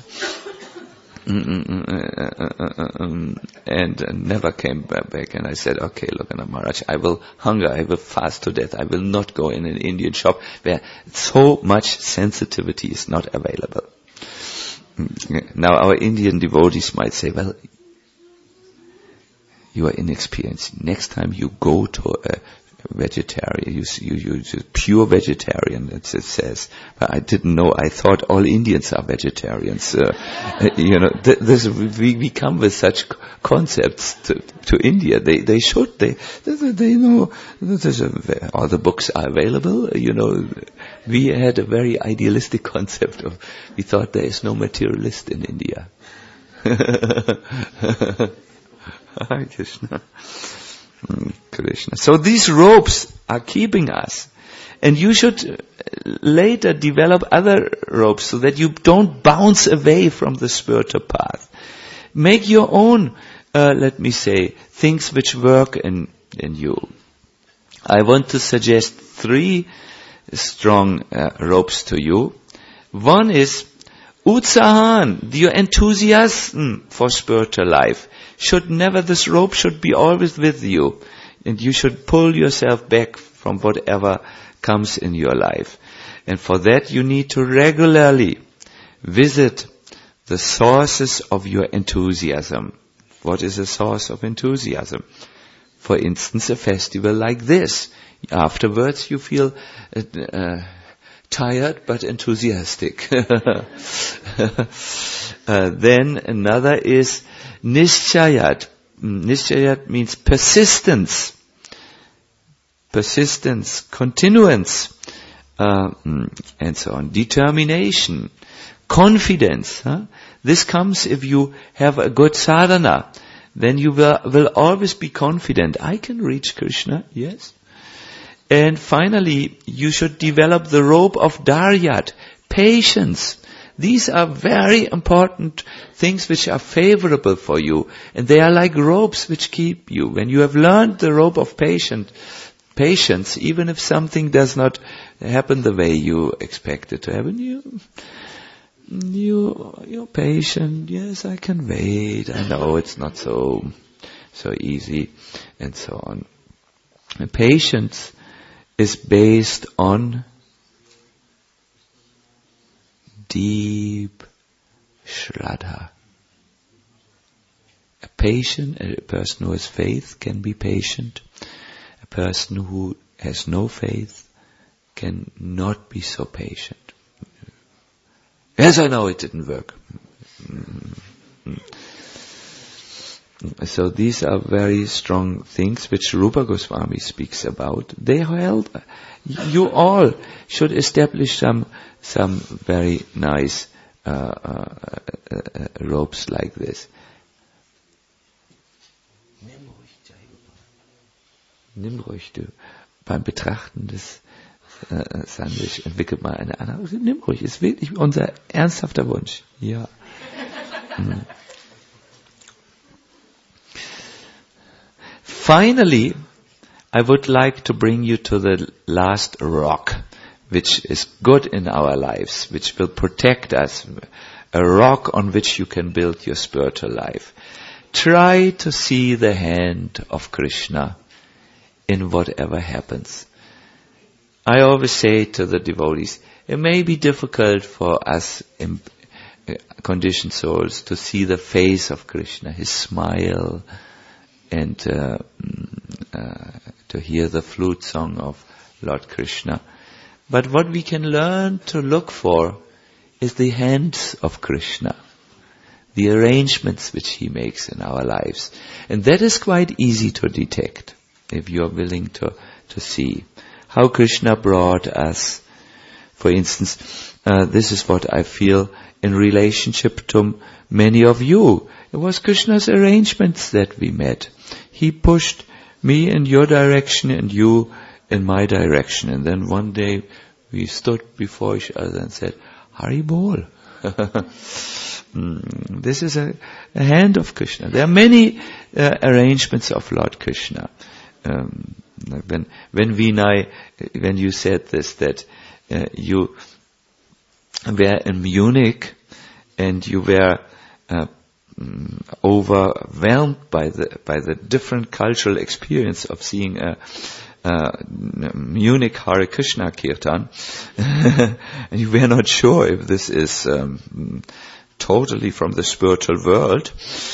and never came back. And I said, okay, Lokanath Maharaj, I will fast to death. I will not go in an Indian shop where so much sensitivity is not available. Now our Indian devotees might say, well, you are inexperienced. Next time you go to a vegetarian, you pure vegetarian, it says. But I didn't know. I thought all Indians are vegetarians. We come with such concepts to India. They should. They know. All the books are available. We had a very idealistic concept of. We thought there is no materialist in India. Hare Krishna. Krishna. So these ropes are keeping us. And you should later develop other ropes so that you don't bounce away from the spiritual path. Make your own, things which work in you. I want to suggest 3 strong ropes to you. One is Utsahan, your enthusiasm for spiritual life. This rope should be always with you. And you should pull yourself back from whatever comes in your life. And for that you need to regularly visit the sources of your enthusiasm. What is a source of enthusiasm? For instance, a festival like this. Afterwards you feel tired but enthusiastic. Then another is Nischayat. Nischayat means persistence, continuance, and so on. Determination, confidence. This comes if you have a good sadhana. Then you will always be confident. I can reach Krishna, yes. And finally, you should develop the rope of Daryat, patience. These are very important things which are favorable for you. And they are like ropes which keep you. When you have learned the rope of patience, even if something does not happen the way you expect it to happen, you're patient. Yes, I can wait. I know it's not so easy, and so on. And patience is based on deep shraddha. A person who has faith can be patient. A person who has no faith can not be so patient. Yes, I know it didn't work. So these are very strong things which Rupa Goswami speaks about. They help. You all should establish some very nice ropes like this. Nimm ruhig, du. Beim Betrachten des Sandwich entwickelt mal eine andere. Nimm ruhig, ist wirklich unser ernsthafter Wunsch. Ja. Finally, I would like to bring you to the last rock, which is good in our lives, which will protect us. A rock on which you can build your spiritual life. Try to see the hand of Krishna in whatever happens. I always say to the devotees, it may be difficult for us conditioned souls to see the face of Krishna, his smile, and to hear the flute song of Lord Krishna. But what we can learn to look for is the hands of Krishna, the arrangements which he makes in our lives. And that is quite easy to detect if you are willing to see how Krishna brought us. For instance, this is what I feel in relationship to many of you. It was Krishna's arrangements that we met. He pushed me in your direction and you in my direction. And then one day we stood before each other and said, Hari Bol. This is a hand of Krishna. There are many arrangements of Lord Krishna. When you said this, that you were in Munich and you were overwhelmed by the different cultural experience of seeing a Munich Hare Krishna Kirtan, and you were not sure if this is totally from the spiritual world,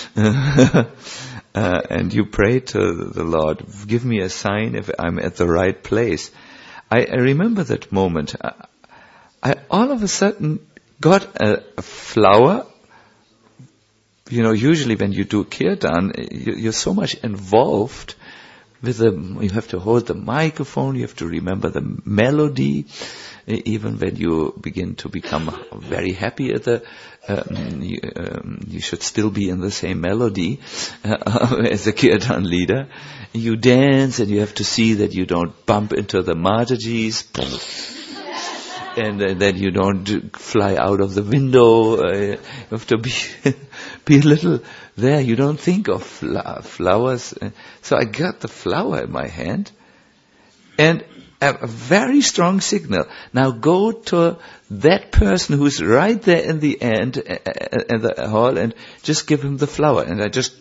and you prayed to the Lord, give me a sign if I'm at the right place. I remember that moment. I all of a sudden got a flower. You know, usually when you do kirtan, you're so much involved with you have to hold the microphone, you have to remember the melody, even when you begin to become very happy at you should still be in the same melody as a kirtan leader. You dance and you have to see that you don't bump into the Mataji's, and that you don't fly out of the window. You have to be a little there. You don't think of flowers. So I got the flower in my hand, and a very strong signal. Now go to that person who's right there in the end, in the hall, and just give him the flower. And I just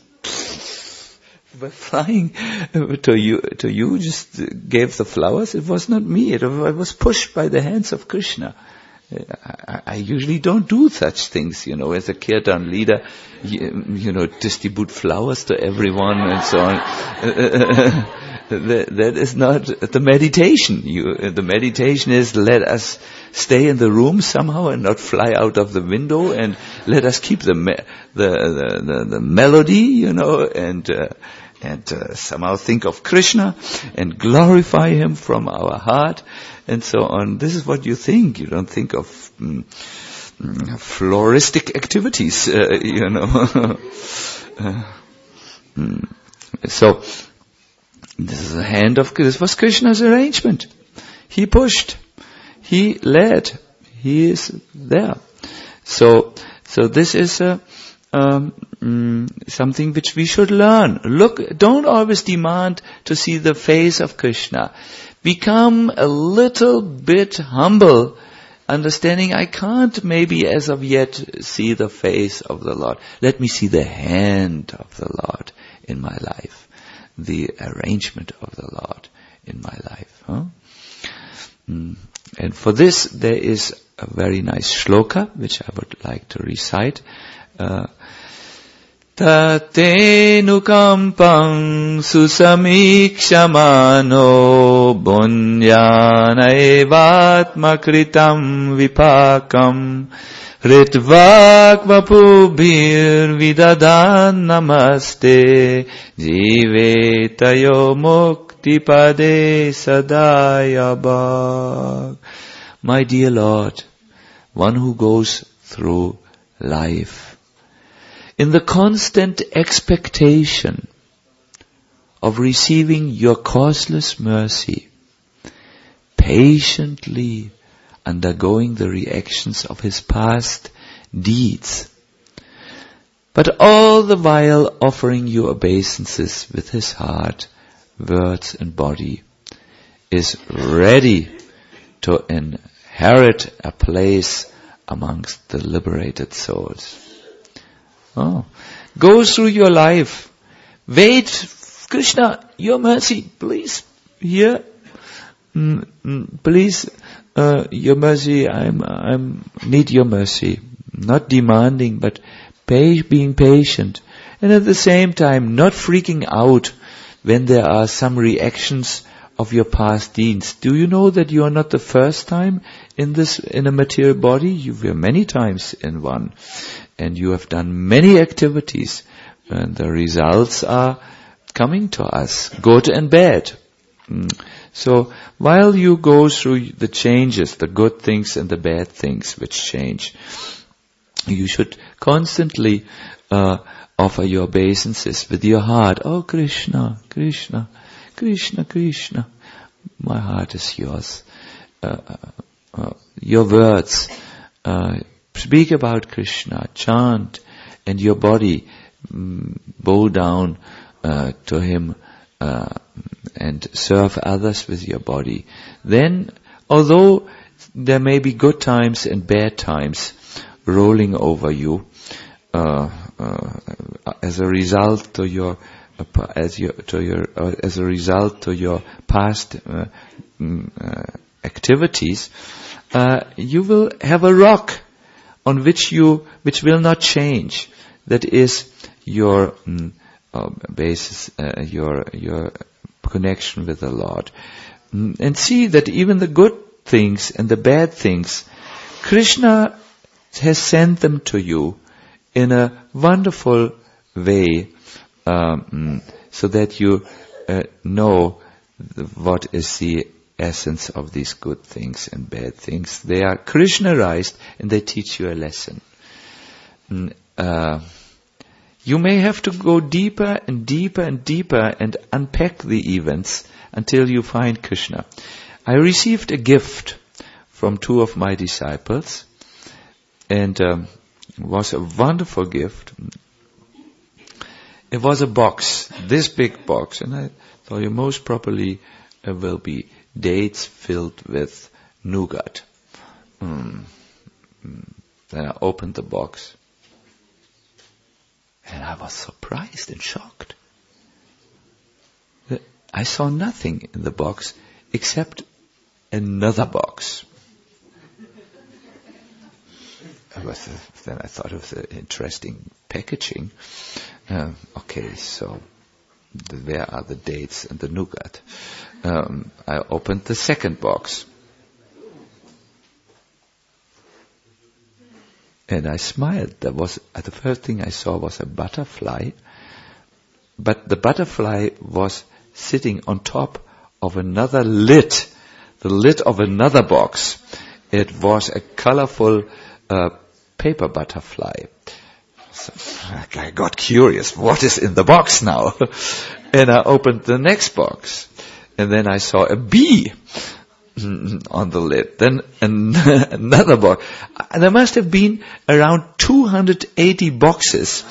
flying to you, just gave the flowers. It was not me. I was pushed by the hands of Krishna. I usually don't do such things, as a kirtan leader, distribute flowers to everyone and so on. That is not the meditation. The meditation is let us stay in the room somehow and not fly out of the window, and let us keep the melody, and somehow think of Krishna and glorify him from our heart and so on. This is what you think. You don't think of floristic activities, So this is this was Krishna's arrangement. He pushed, he led, he is there. So this is something which we should learn. Look, don't always demand to see the face of Krishna. Become a little bit humble, understanding I can't maybe as of yet see the face of the Lord. Let me see the hand of the Lord in my life, the arrangement of the Lord in my life. And for this there is a very nice shloka which I would like to recite. Tate nukampang susamikshamano bunyana evatmakritam vipakam ritvakvapubhir vidadan namaste jivetayo muktipade sadayabhag. My dear Lord, one who goes through life in the constant expectation of receiving your causeless mercy, patiently undergoing the reactions of his past deeds, but all the while offering you obeisances with his heart, words and body, is ready to inherit a place amongst the liberated souls. Go through your life. Wait, Krishna, your mercy, please. Here, please, your mercy. I need your mercy. Not demanding, but being patient, and at the same time not freaking out when there are some reactions of your past deeds. Do you know that you are not the first time in a material body? You were many times in one. And you have done many activities, and the results are coming to us, good and bad. So while you go through the changes, the good things and the bad things which change, you should constantly offer your obeisances with your heart. Oh Krishna, Krishna, Krishna, Krishna, my heart is yours. Your words, speak about Krishna, chant, and your body bow down to him and serve others with your body. Then, although there may be good times and bad times rolling over you, as a result to your past activities, you will have a rock on which will not change. That is your basis, your connection with the Lord. And see that even the good things and the bad things, Krishna has sent them to you in a wonderful way, so that you know what is the essence of these good things and bad things. They are Krishnaized and they teach you a lesson. You may have to go deeper and deeper and deeper and unpack the events until you find Krishna. I received a gift from two of my disciples, and it was a wonderful gift. It was a box, this big box, and I thought most probably it will be dates filled with nougat. Then I opened the box, and I was surprised and shocked. I saw nothing in the box except another box. Then I thought of the interesting packaging. Okay, so where are the dates and the nougat? I opened the second box. And I smiled. The first thing I saw was a butterfly. But the butterfly was sitting on top of another lid. The lid of another box. It was a colorful paper butterfly. So I got curious. What is in the box now? And I opened the next box. And then I saw a bee. on the lid. Then another box. There must have been around 280 boxes.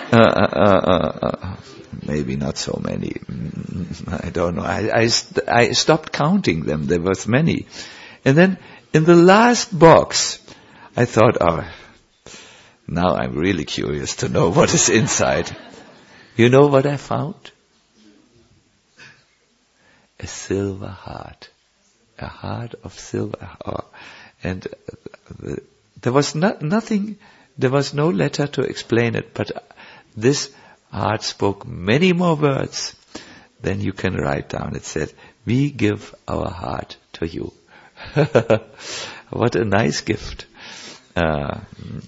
Maybe not so many. I don't know. I stopped counting them. There was many. And then in the last box, I thought, now I'm really curious to know what is inside. You know what I found? A silver heart. A heart of silver. And there was nothing, there was no letter to explain it, but this heart spoke many more words than you can write down. It said, we give our heart to you. What a nice gift. I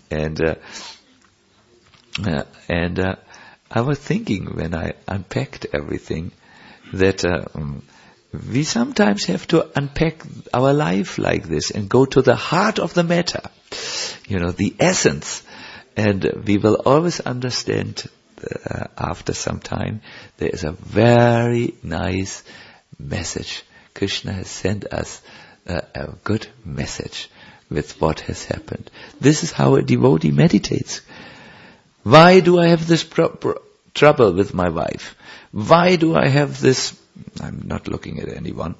was thinking when I unpacked everything that we sometimes have to unpack our life like this and go to the heart of the matter, the essence. And we will always understand after some time there is a very nice message. Krishna has sent us a good message with what has happened. This is how a devotee meditates. Why do I have this trouble with my wife? Why do I have this? I'm not looking at anyone.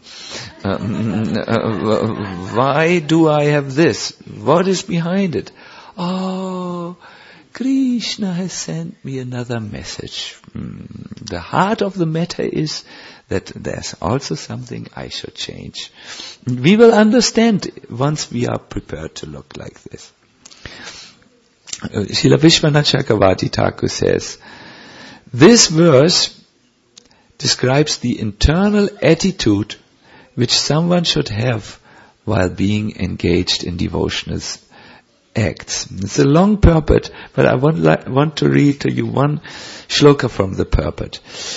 Why do I have this? What is behind it? Oh, Krishna has sent me another message. The heart of the matter is that there's also something I should change. We will understand once we are prepared to look like this. Srila Vishwanath Chakravarti Thakur says, this verse describes the internal attitude which someone should have while being engaged in devotional acts. It's a long purport, but I want to read to you one shloka from the purport.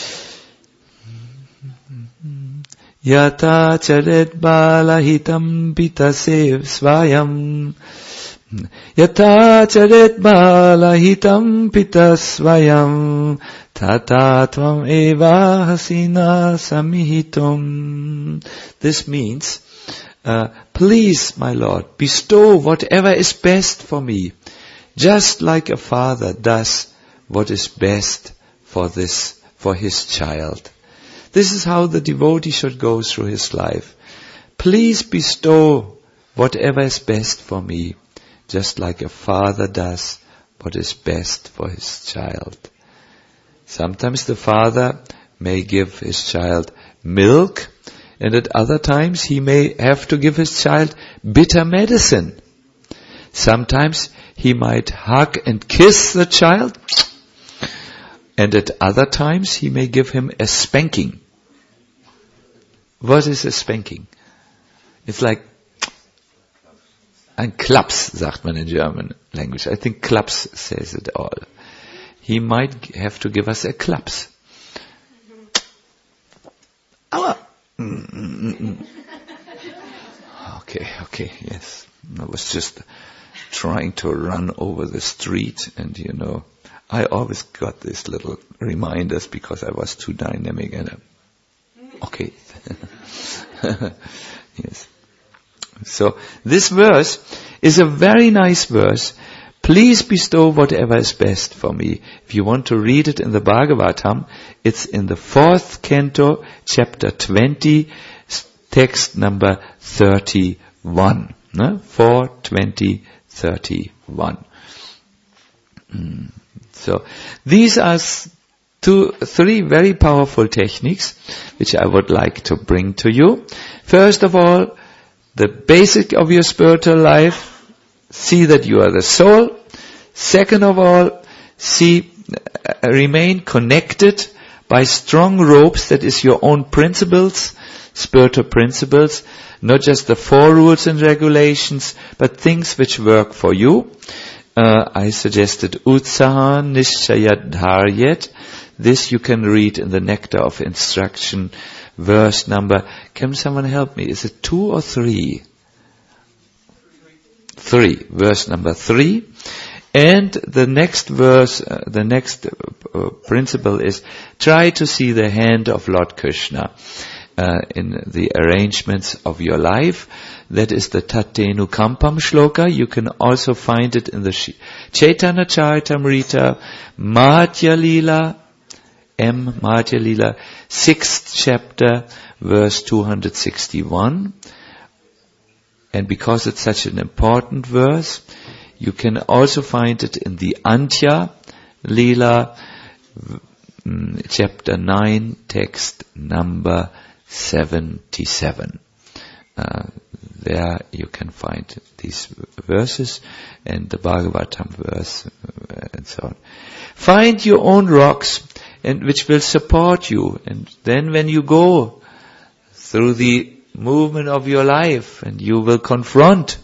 Yata charet balahitam pitase svayam. Yata charet balahitam pitasvayam. Tata tvam eva hasina samihitum. This means, please, my Lord, bestow whatever is best for me, just like a father does what is best for his child. This is how the devotee should go through his life. Please bestow whatever is best for me, just like a father does what is best for his child. Sometimes the father may give his child milk, and at other times he may have to give his child bitter medicine. Sometimes he might hug and kiss the child, and at other times he may give him a spanking. What is a spanking? It's like ein Klaps, sagt man in German language. I think Klaps says it all. He might have to give us a Klaps. Aua! Okay, yes. I was just trying to run over the street, and I always got these little reminders because I was too dynamic and okay. Yes. So this verse is a very nice verse. Please bestow whatever is best for me. If you want to read it in the Bhagavatam, it's in the 4th canto, chapter 20, text number 31. 4:20:31. So these are three very powerful techniques which I would like to bring to you. First of all, the basic of your spiritual life. See that you are the soul. Second of all, remain connected by strong ropes, that is your own principles, spiritual principles, not just the 4 rules and regulations, but things which work for you. I suggested Utsaha Nishchayat Dharyat. This you can read in the Nectar of Instruction, verse number, can someone help me? Is it 2 or 3? 3, verse number 3. And the next verse, the next principle is, try to see the hand of Lord Krishna. in the arrangements of your life. That is the Tattenu Kampam Shloka. You can also find it in the Chaitanya Charitamrita, Madhya Lila, Madhya Lila, 6th chapter, verse 261. And because it's such an important verse, you can also find it in the Antya Lila, chapter 9, text number 77. There you can find these verses and the Bhagavatam verse and so on. Find your own rocks and which will support you. And then when you go through the movement of your life and you will confront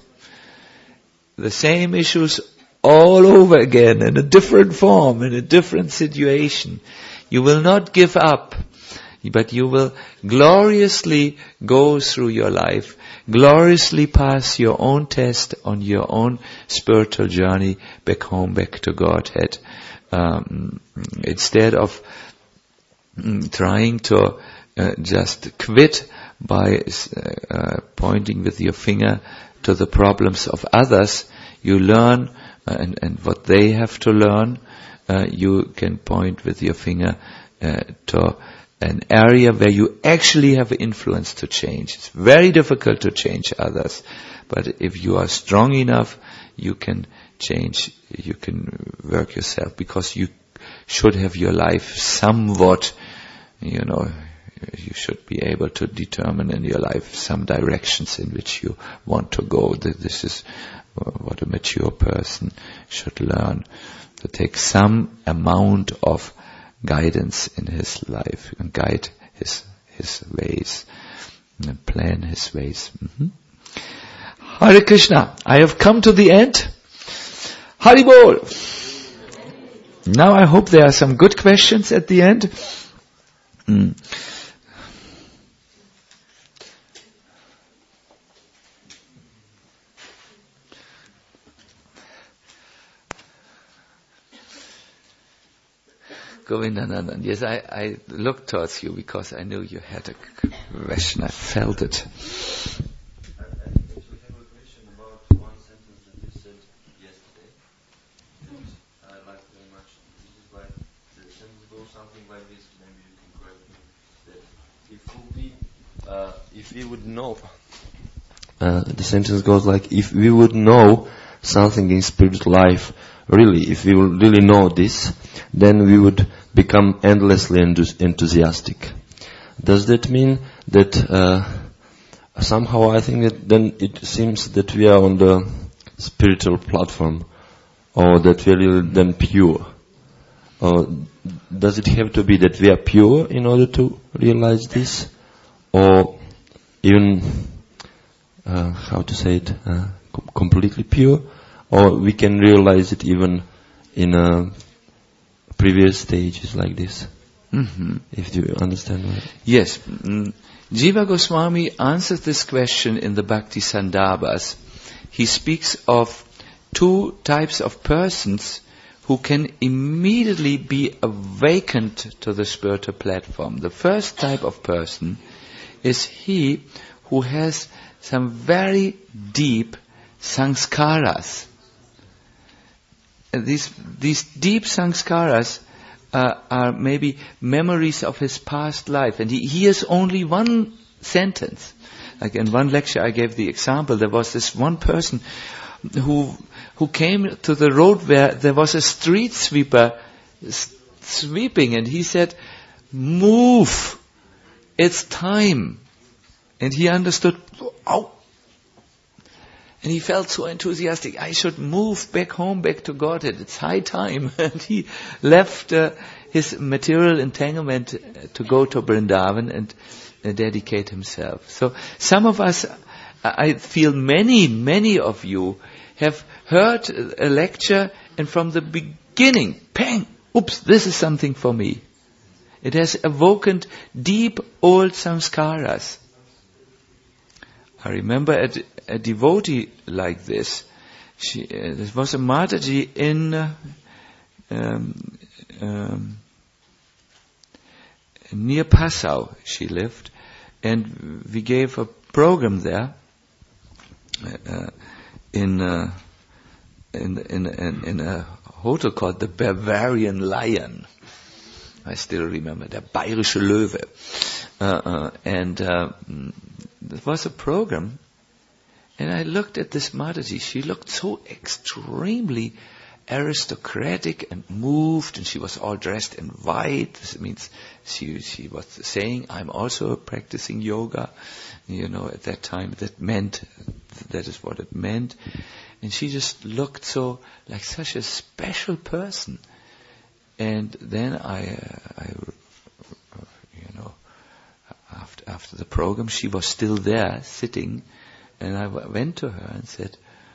the same issues all over again in a different form, in a different situation, you will not give up, but you will gloriously go through your life, gloriously pass your own test on your own spiritual journey back home, back to Godhead. Instead of trying to just quit by pointing with your finger to the problems of others, you learn and what they have to learn. You can point with your finger to an area where you actually have influence to change. It's very difficult to change others, but if you are strong enough, you can change, you can work yourself, because you should have your life somewhat, you should be able to determine in your life some directions in which you want to go. This is what a mature person should learn, to take some amount of guidance in his life and guide his ways and plan his ways. Hare Krishna. I have come to the end. Hari Bol. Now I hope there are some good questions at the end. Govindanandan, yes, I looked towards you because I knew you had a question. I felt it. I have a question about one sentence that you said yesterday. And I like very much. This is like, the sentence goes something like this, maybe you can correct me. That if we would know, the sentence goes like, if we would know something in spiritual life, really, if we would really know this, then we would become endlessly enthusiastic. Does that mean that somehow I think that then it seems that we are on the spiritual platform, or that we are really then pure? Or does it have to be that we are pure in order to realize this? Or even, completely pure? Or we can realize it even in previous stages like this? If you understand what? Yes. Jiva Goswami answers this question in the Bhakti Sandarbhas. He speaks of two types of persons who can immediately be awakened to the spiritual platform. The first type of person is he who has some very deep sanskaras. These deep sanskaras are maybe memories of his past life, and he hears only one sentence. Like in one lecture I gave the example, there was this one person who came to the road where there was a street sweeper sweeping, and he said, "Move, it's time." And he understood, "Ow!" And he felt so enthusiastic, I should move back home, back to Godhead. It's high time. And he left his material entanglement to go to Vrindavan and dedicate himself. So some of us, I feel many of you have heard a lecture, and from the beginning, pang, oops, this is something for me. It has awoken deep old samskaras. I remember a devotee like this. There was a Mataji in near Passau. She lived, And we gave a program there in a hotel called the Bavarian Lion. I still remember, der Bayerische Löwe. And it was a program, and I looked at this Mataji. She looked so extremely aristocratic and moved, and she was all dressed in white. This means she was saying, I'm also practicing yoga. At that time that is what it meant. And she just looked so like such a special person. And then after the program, she was still there sitting, and I went to her and said,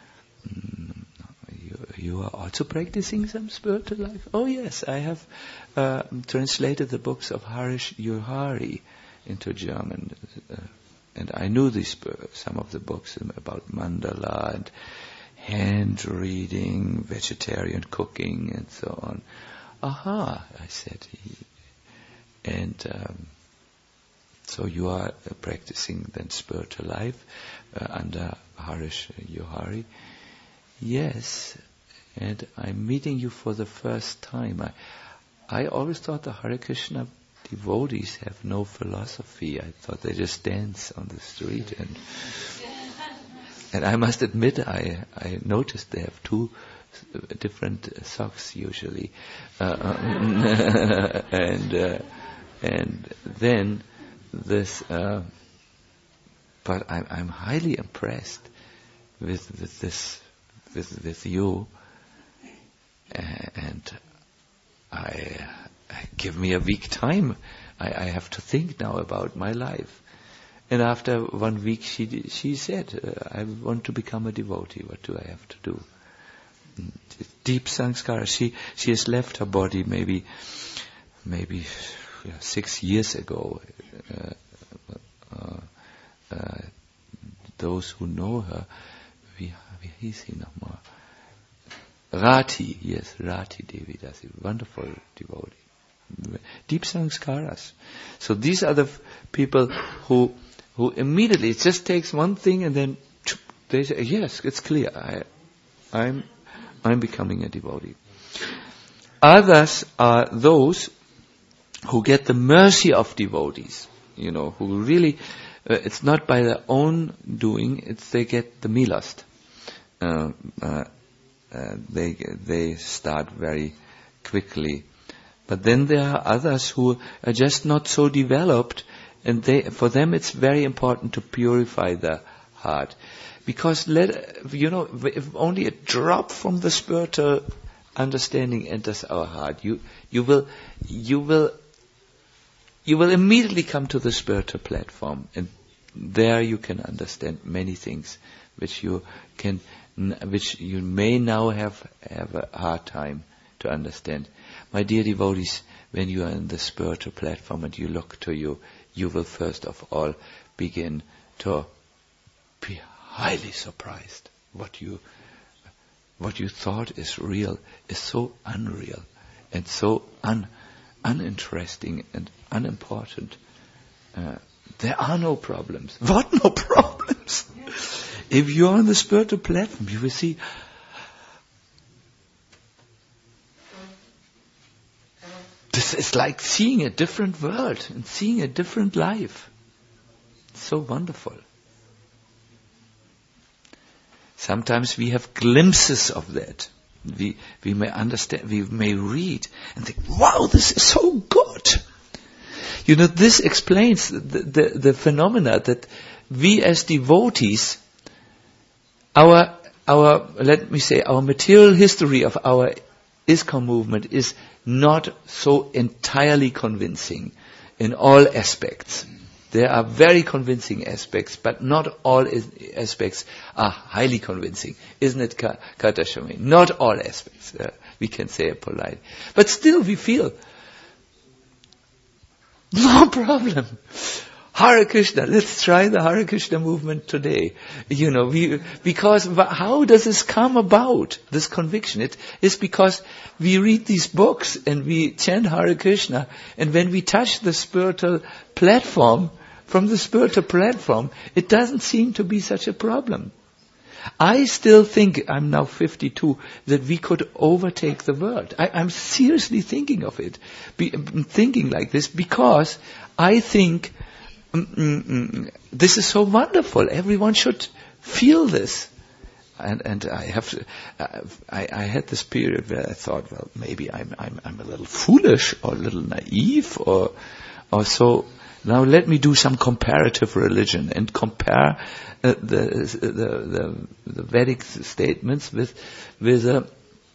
you are also practicing some spiritual life? Oh yes, I have translated the books of Harish Johari into German, and I knew some of the books about mandala and hand reading, vegetarian cooking, and so on. Aha, I said, and so you are practicing then spiritual life under Harish Johari? Yes, and I'm meeting you for the first time. I always thought the Hare Krishna devotees have no philosophy. I thought they just dance on the street, and I must admit I noticed they have two different socks usually, and then this. But I'm highly impressed with this with you, and I give me a week time. I have to think now about my life. And after 1 week, she said, I want to become a devotee. What do I have to do? Deep sanskara. She has left her body maybe 6 years ago. Those who know her, wie hieß sie nochmal? Rati, yes, Rati Devi, that's a wonderful devotee. Deep sanskaras. So these are the people who immediately, it just takes one thing and then they say, yes, it's clear, I'm becoming a devotee. Others are those who get the mercy of devotees, who really, it's not by their own doing, they get the milast. They start very quickly. But then there are others who are just not so developed, and for them it's very important to purify the heart. Because if only a drop from the spiritual understanding enters our heart, you will immediately come to the spiritual platform, and there you can understand many things which you may now have a hard time to understand. My dear devotees, when you are in the spiritual platform and you look to you will first of all begin to be highly surprised. What you thought is real is so unreal and so uninteresting and unimportant. There are no problems. What no problems? If you are on the spiritual platform, you will see this is like seeing a different world and seeing a different life. It's so wonderful. Sometimes we have glimpses of that. We may understand, we may read and think, wow, this is so good. This explains the phenomena that we as devotees, our material history of our ISKCON movement is not so entirely convincing in all aspects. There are very convincing aspects, but not all aspects are highly convincing. Isn't it, Katashami? Not all aspects, we can say it polite. But still we feel, no problem. Hare Krishna, let's try the Hare Krishna movement today. Because how does this come about, this conviction? It is because we read these books and we chant Hare Krishna, and when we touch the spiritual platform, from the spiritual platform, it doesn't seem to be such a problem. I still think, I'm now 52, that we could overtake the world. I'm seriously thinking of it, thinking like this, because I think this is so wonderful. Everyone should feel this. And I have to, I had this period where I thought, well, maybe I'm a little foolish or a little naive or so. Now let me do some comparative religion and compare the Vedic statements with the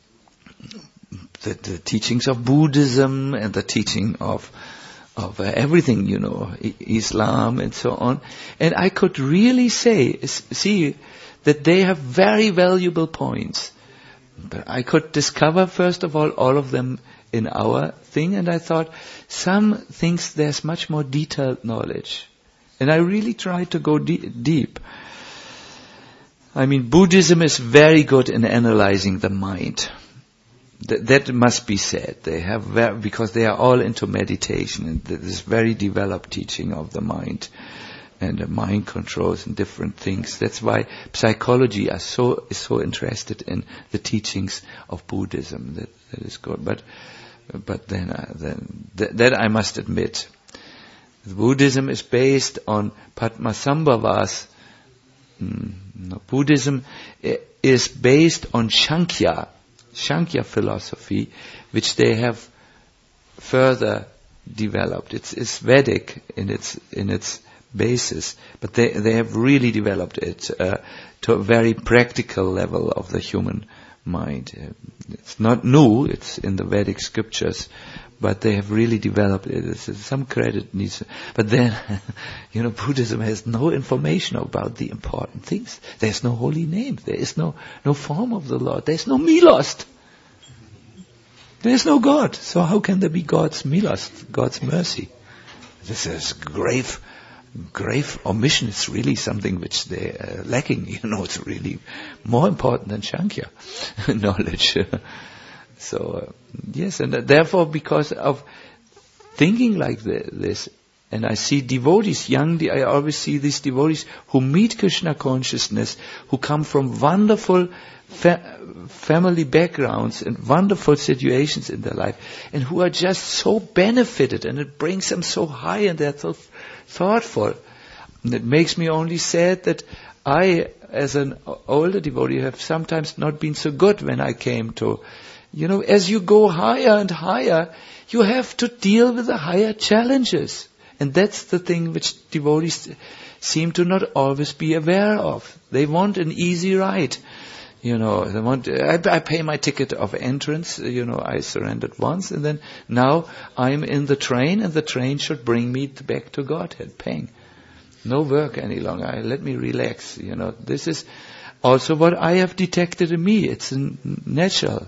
teachings of Buddhism and the teaching of everything, Islam and so on. And I could really see that they have very valuable points. But I could discover, first of all of them in our thing, and I thought, some things there's much more detailed knowledge. And I really tried to go deep. I mean, Buddhism is very good in analyzing the mind. That must be said. They have because they are all into meditation, and this very developed teaching of the mind and the mind controls and different things. That's why psychology is so interested in the teachings of Buddhism. That is good. But then that I must admit, Buddhism is based on Padmasambhava's. Buddhism is based on Sankhya philosophy, which they have further developed. It's Vedic in its basis, but they have really developed it to a very practical level of the human mind. It's not new, it's in the Vedic scriptures, but they have really developed it. Some credit needs, but then, Buddhism has no information about the important things. There's no holy name. There is no form of the Lord. There's no milost. There's no God. So how can there be God's milost, God's mercy? This is grave omission. It's really something which they're lacking. It's really more important than Sankhya knowledge. So, yes, and therefore, because of thinking like this, and I see devotees, I always see these devotees who meet Krishna consciousness, who come from wonderful family backgrounds and wonderful situations in their life, and who are just so benefited, and it brings them so high, and they're so thoughtful. And it makes me only sad that I, as an older devotee, have sometimes not been so good when I came to, as you go higher and higher, you have to deal with the higher challenges. And that's the thing which devotees seem to not always be aware of. They want an easy ride. They want, I pay my ticket of entrance, I surrendered once, and then now I'm in the train, and the train should bring me back to Godhead, paying. No work any longer. Let me relax, This is also what I have detected in me. It's natural.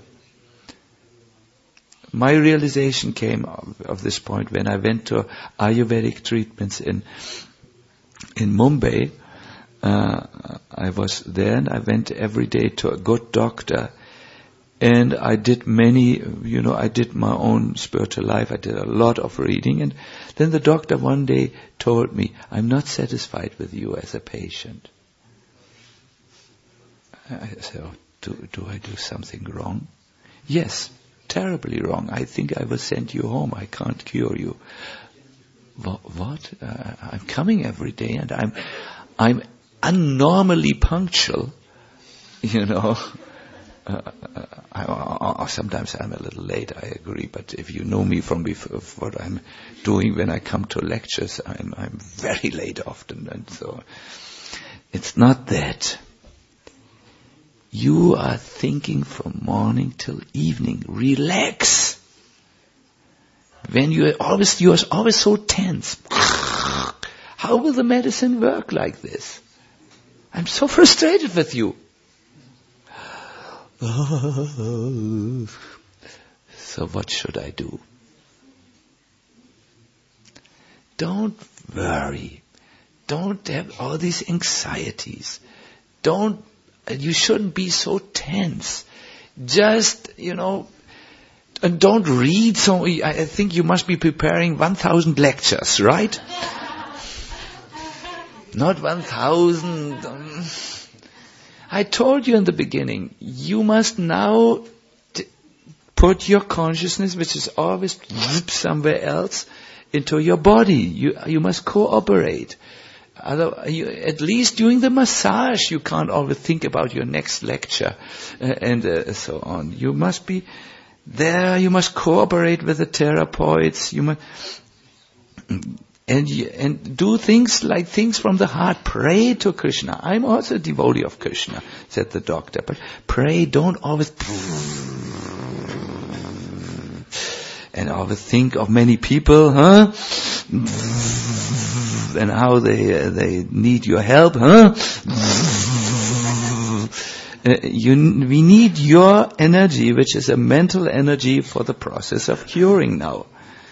My realization came of this point when I went to Ayurvedic treatments in Mumbai. I was there, and I went every day to a good doctor, and I did I did my own spiritual life. I did a lot of reading, and then the doctor one day told me, "I'm not satisfied with you as a patient." I said, do I do something wrong? Yes. Terribly wrong. I think I will send you home. I can't cure you. What? I'm coming every day, and I'm unnormally punctual. Sometimes I'm a little late. I agree, but if you know me from before, what I'm doing when I come to lectures, I'm very late often, and so it's not that. You are thinking from morning till evening. Relax. When you're always so tense. How will the medicine work like this? I'm so frustrated with you. So what should I do? Don't worry. Don't have all these anxieties. You shouldn't be so tense. Just, and don't read so. I think you must be preparing 1,000 lectures, right? Not 1,000. I told you in the beginning, you must now put your consciousness, which is always somewhere else, into your body. You must cooperate. At least during the massage, you can't always think about your next lecture and so on. You must be there. You must cooperate with the therapists. You must and do things like things from the heart. Pray to Krishna. I'm also a devotee of Krishna, said the doctor. But pray. Don't always and always think of many people, huh? And how they need your help, huh? We need your energy, which is a mental energy for the process of curing now.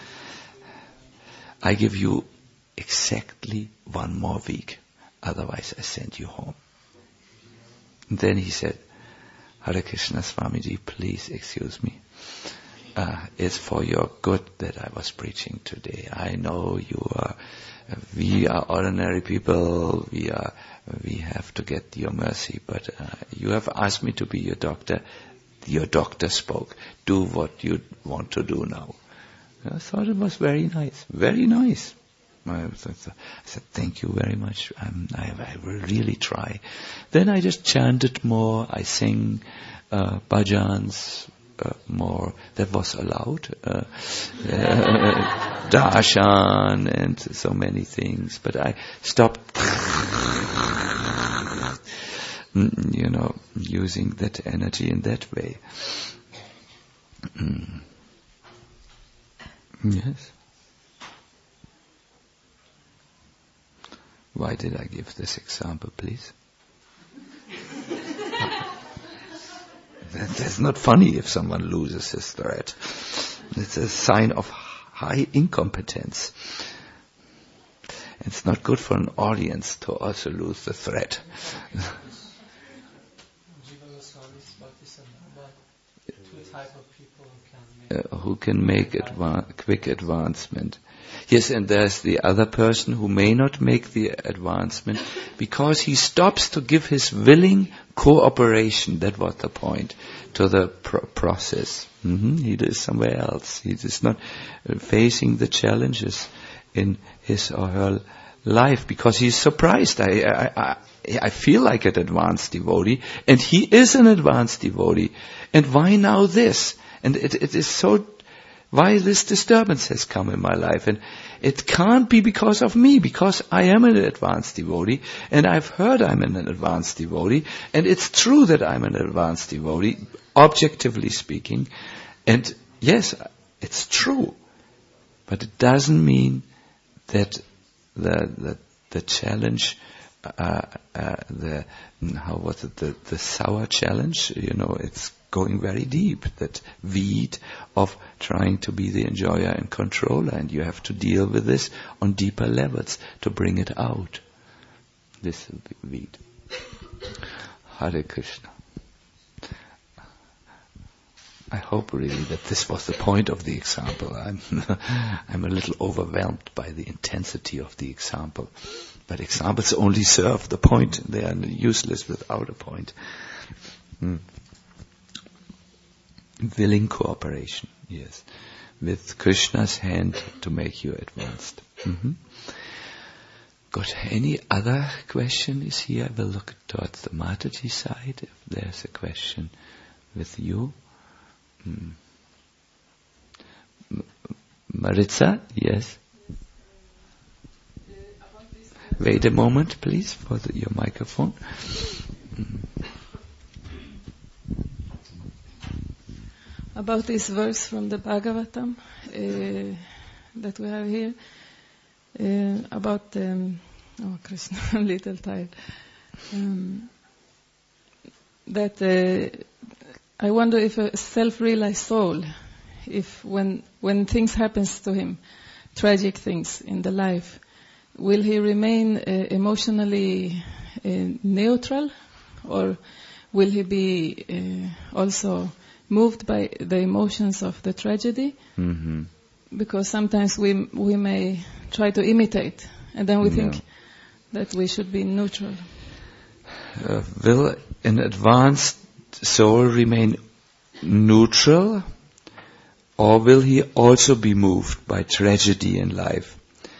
I give you exactly 1 more week, otherwise I send you home. And then he said, Hare Krishna Swamiji, please excuse me. It's for your good that I was preaching today. I know we are ordinary people, we have to get your mercy, but you have asked me to be your doctor. Your doctor spoke. Do what you want to do now. I thought it was very nice, very nice. I said, thank you very much. I will really try. Then I just chanted more. I sang bhajans more. That was allowed. Darshan and so many things. But I stopped, using that energy in that way. Yes. Why did I give this example, please? That's not funny if someone loses his thread. It's a sign of high incompetence. It's not good for an audience to also lose the thread. Who can make quick advancement. Yes, and there's the other person who may not make the advancement because he stops to give his willing cooperation. That was the point, to the process. He is somewhere else. He is not facing the challenges in his or her life because he's surprised. I feel like an advanced devotee, and he is an advanced devotee. And why now this? And it is so, why this disturbance has come in my life. And it can't be because of me, because I am an advanced devotee, and I've heard I'm an advanced devotee, and it's true that I'm an advanced devotee, objectively speaking. And yes, it's true. But it doesn't mean that the challenge, the sour challenge, it's going very deep, that weed of trying to be the enjoyer and controller, and you have to deal with this on deeper levels to bring it out. This weed. Hare Krishna. I hope really that this was the point of the example. I'm a little overwhelmed by the intensity of the example. But examples only serve the point. They are useless without a point. Willing cooperation, yes. With Krishna's hand to make you advanced. Good. Any other question is here? I will look towards the Mataji side if there's a question with you. Maritza, yes. Wait a moment, please, for your microphone. About this verse from the Bhagavatam that we have here, about Krishna, I'm a little tired. That I wonder if a self-realized soul, if when things happens to him, tragic things in the life, will he remain emotionally neutral, or will he be also moved by the emotions of the tragedy? Because sometimes we may try to imitate, and then we think, that we should be neutral. Will an advanced soul remain neutral, or will he also be moved by tragedy in life?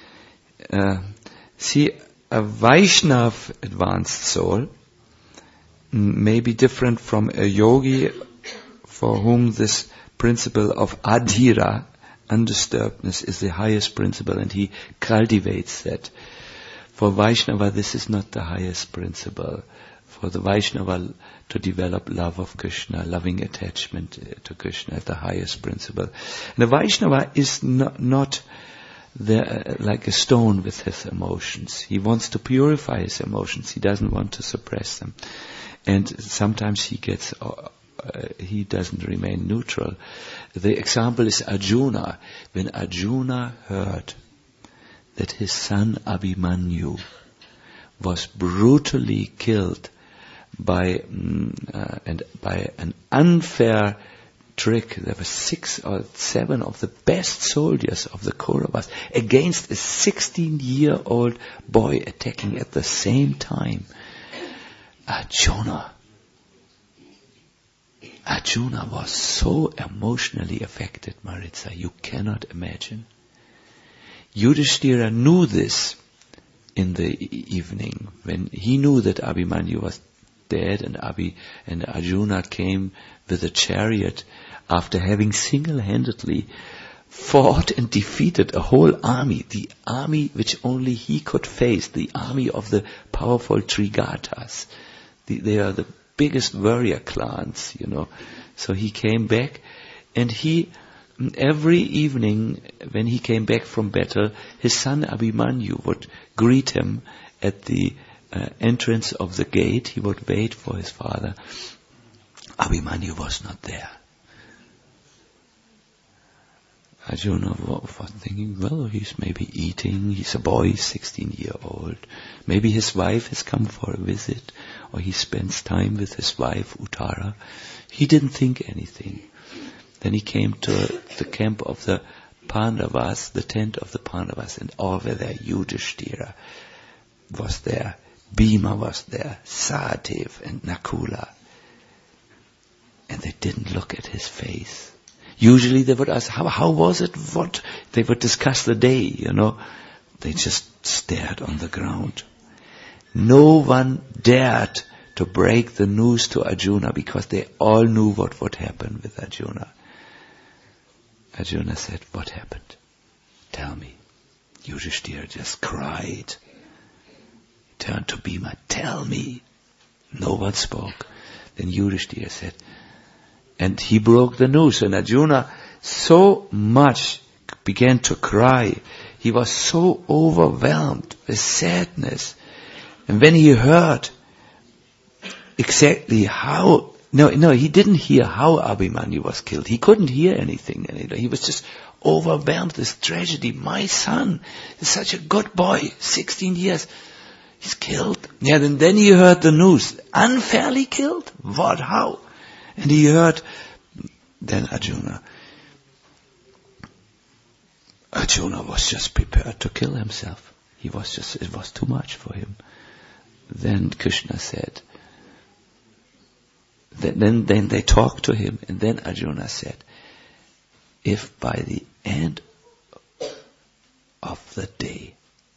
See, a Vaishnav advanced soul may be different from a yogi for whom this principle of adhira, undisturbedness, is the highest principle, and he cultivates that. For Vaishnava, this is not the highest principle. For the Vaishnava to develop love of Krishna, loving attachment to Krishna is the highest principle. And the Vaishnava is not like a stone with his emotions. He wants to purify his emotions. He doesn't want to suppress them. And sometimes he doesn't remain neutral. The example is Arjuna. When Arjuna heard that his son Abhimanyu was brutally killed by an unfair trick, there were 6 or 7 of the best soldiers of the Kauravas against a 16-year-old boy attacking at the same time. Arjuna was so emotionally affected, Maritza, you cannot imagine. Yudhishthira knew this in the evening, when he knew that Abhimanyu was dead, and Arjuna came with a chariot after having single-handedly fought and defeated a whole army, the army which only he could face, the army of the powerful Trigatas. They are the biggest warrior clans, So he came back, and every evening when he came back from battle, his son Abhimanyu would greet him at the entrance of the gate. He would wait for his father. Abhimanyu was not there. Arjuna was thinking, well, he's maybe eating, he's a boy, 16-year-old. Maybe his wife has come for a visit, or he spends time with his wife, Uttara. He didn't think anything. Then he came to the camp of the Pandavas, the tent of the Pandavas, and over there Yudhishthira was there, Bhima was there, Sahadev and Nakula. And they didn't look at his face. Usually they would ask, how was it? What? They would discuss the day, They just stared on the ground. No one dared to break the news to Arjuna, because they all knew what would happen with Arjuna. Arjuna said, what happened? Tell me. Yudhishthira just cried. He turned to Bhima, tell me. No one spoke. Then Yudhishthira said, and he broke the news, and Arjuna so much began to cry. He was so overwhelmed with sadness. And when he heard exactly how, he didn't hear how Abhimanyu was killed. He couldn't hear anything. He was just overwhelmed with tragedy. My son is such a good boy, 16 years. He's killed. Yeah, and then he heard the news. Unfairly killed? What? How? And he heard, then Arjuna was just prepared to kill himself. It was too much for him. Then Krishna said, then they talked to him, and then Arjuna said, if by the end of the day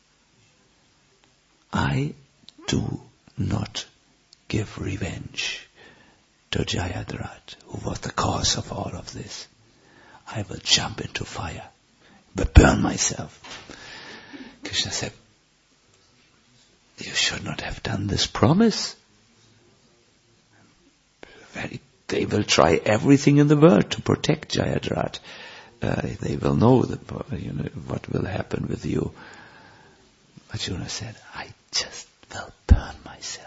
I do not give revenge to Jayadratha, who was the cause of all of this, I will jump into fire, but burn myself. Krishna said, you should not have done this promise. They will try everything in the world to protect Jayadratha. They will know what will happen with you. Arjuna said, I just will burn myself.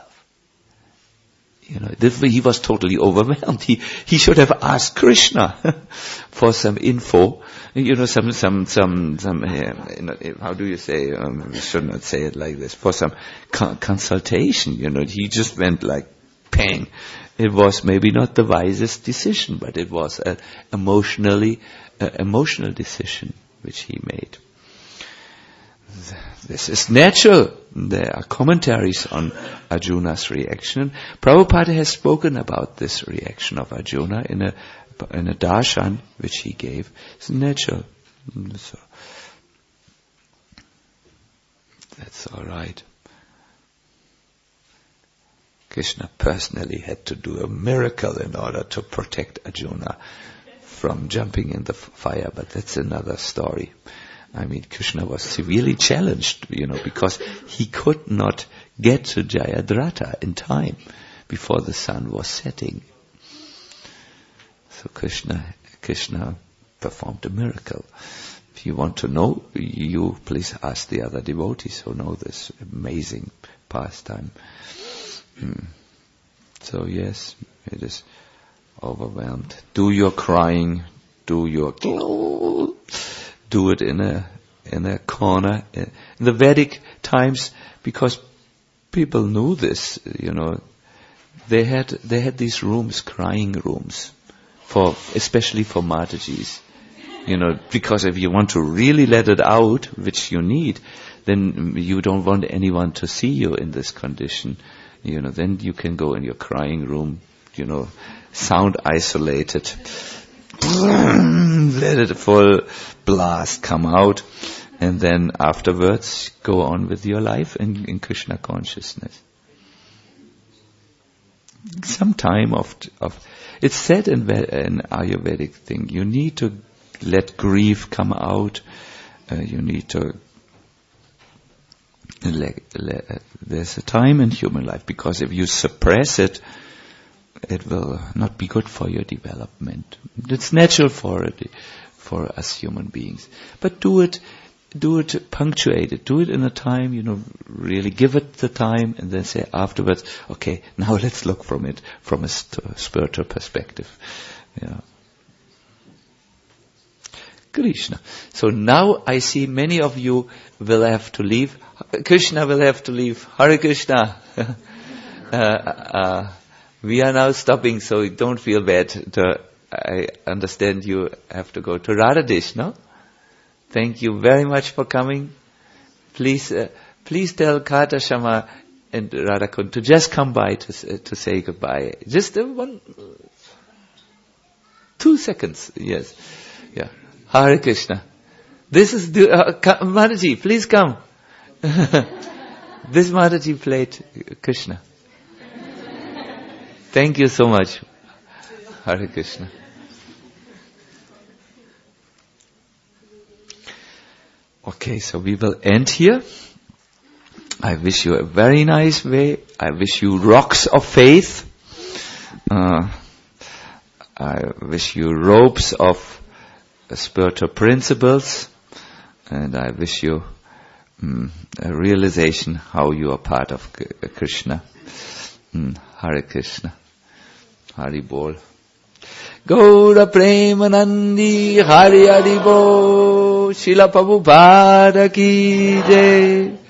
He was totally overwhelmed. He should have asked Krishna for some info. How do you say? We should not say it like this. For some consultation. He just went like, pang. It was maybe not the wisest decision, but it was an emotional decision which he made. This is natural. there are commentaries on Arjuna's reaction. Prabhupada has spoken about this reaction of Arjuna in a darshan which he gave. It's natural. So, that's all right. Krishna personally had to do a miracle in order to protect Arjuna from jumping in the fire, but that's another story. I mean, Krishna was severely challenged, because he could not get to Jayadratha in time before the sun was setting. So Krishna performed a miracle. If you want to know, you please ask the other devotees who know this amazing pastime. So yes, it is overwhelmed. Do your crying, do it in a corner. In the Vedic times, because people knew this, they had these rooms, crying rooms, especially for Matajis. Because if you want to really let it out, which you need, then you don't want anyone to see you in this condition. Then you can go in your crying room, sound isolated, let it full blast come out, and then afterwards go on with your life in Krishna consciousness. Some time of it's said in Ayurvedic thing, you need to let grief come out. You need to there's a time in human life, because if you suppress it, it will not be good for your development. It's natural for us human beings. But do it punctuated. Do it in a time, really give it the time, and then say afterwards, okay, now let's look from it from a spiritual perspective. Yeah. Krishna. So now I see many of you will have to leave. Krishna will have to leave. Hare Krishna. We are now stopping, so don't feel bad. I understand you have to go to Radhadesh, no? Thank you very much for coming. Please tell Kata Shama and Radhakund to just come by to say goodbye. Just 2 seconds. Yes. Yeah. Hare Krishna. This is Mataji, please come. This Mataji played Krishna. Thank you so much. Hare Krishna. Okay, so we will end here. I wish you a very nice way. I wish you rocks of faith. I wish you robes of spiritual principles. And I wish you a realization how you are part of Krishna. Hare Krishna. Hari Bol. Gaura Premanandi Hari Hari Bol. Srila Prabhupada Ki Jai.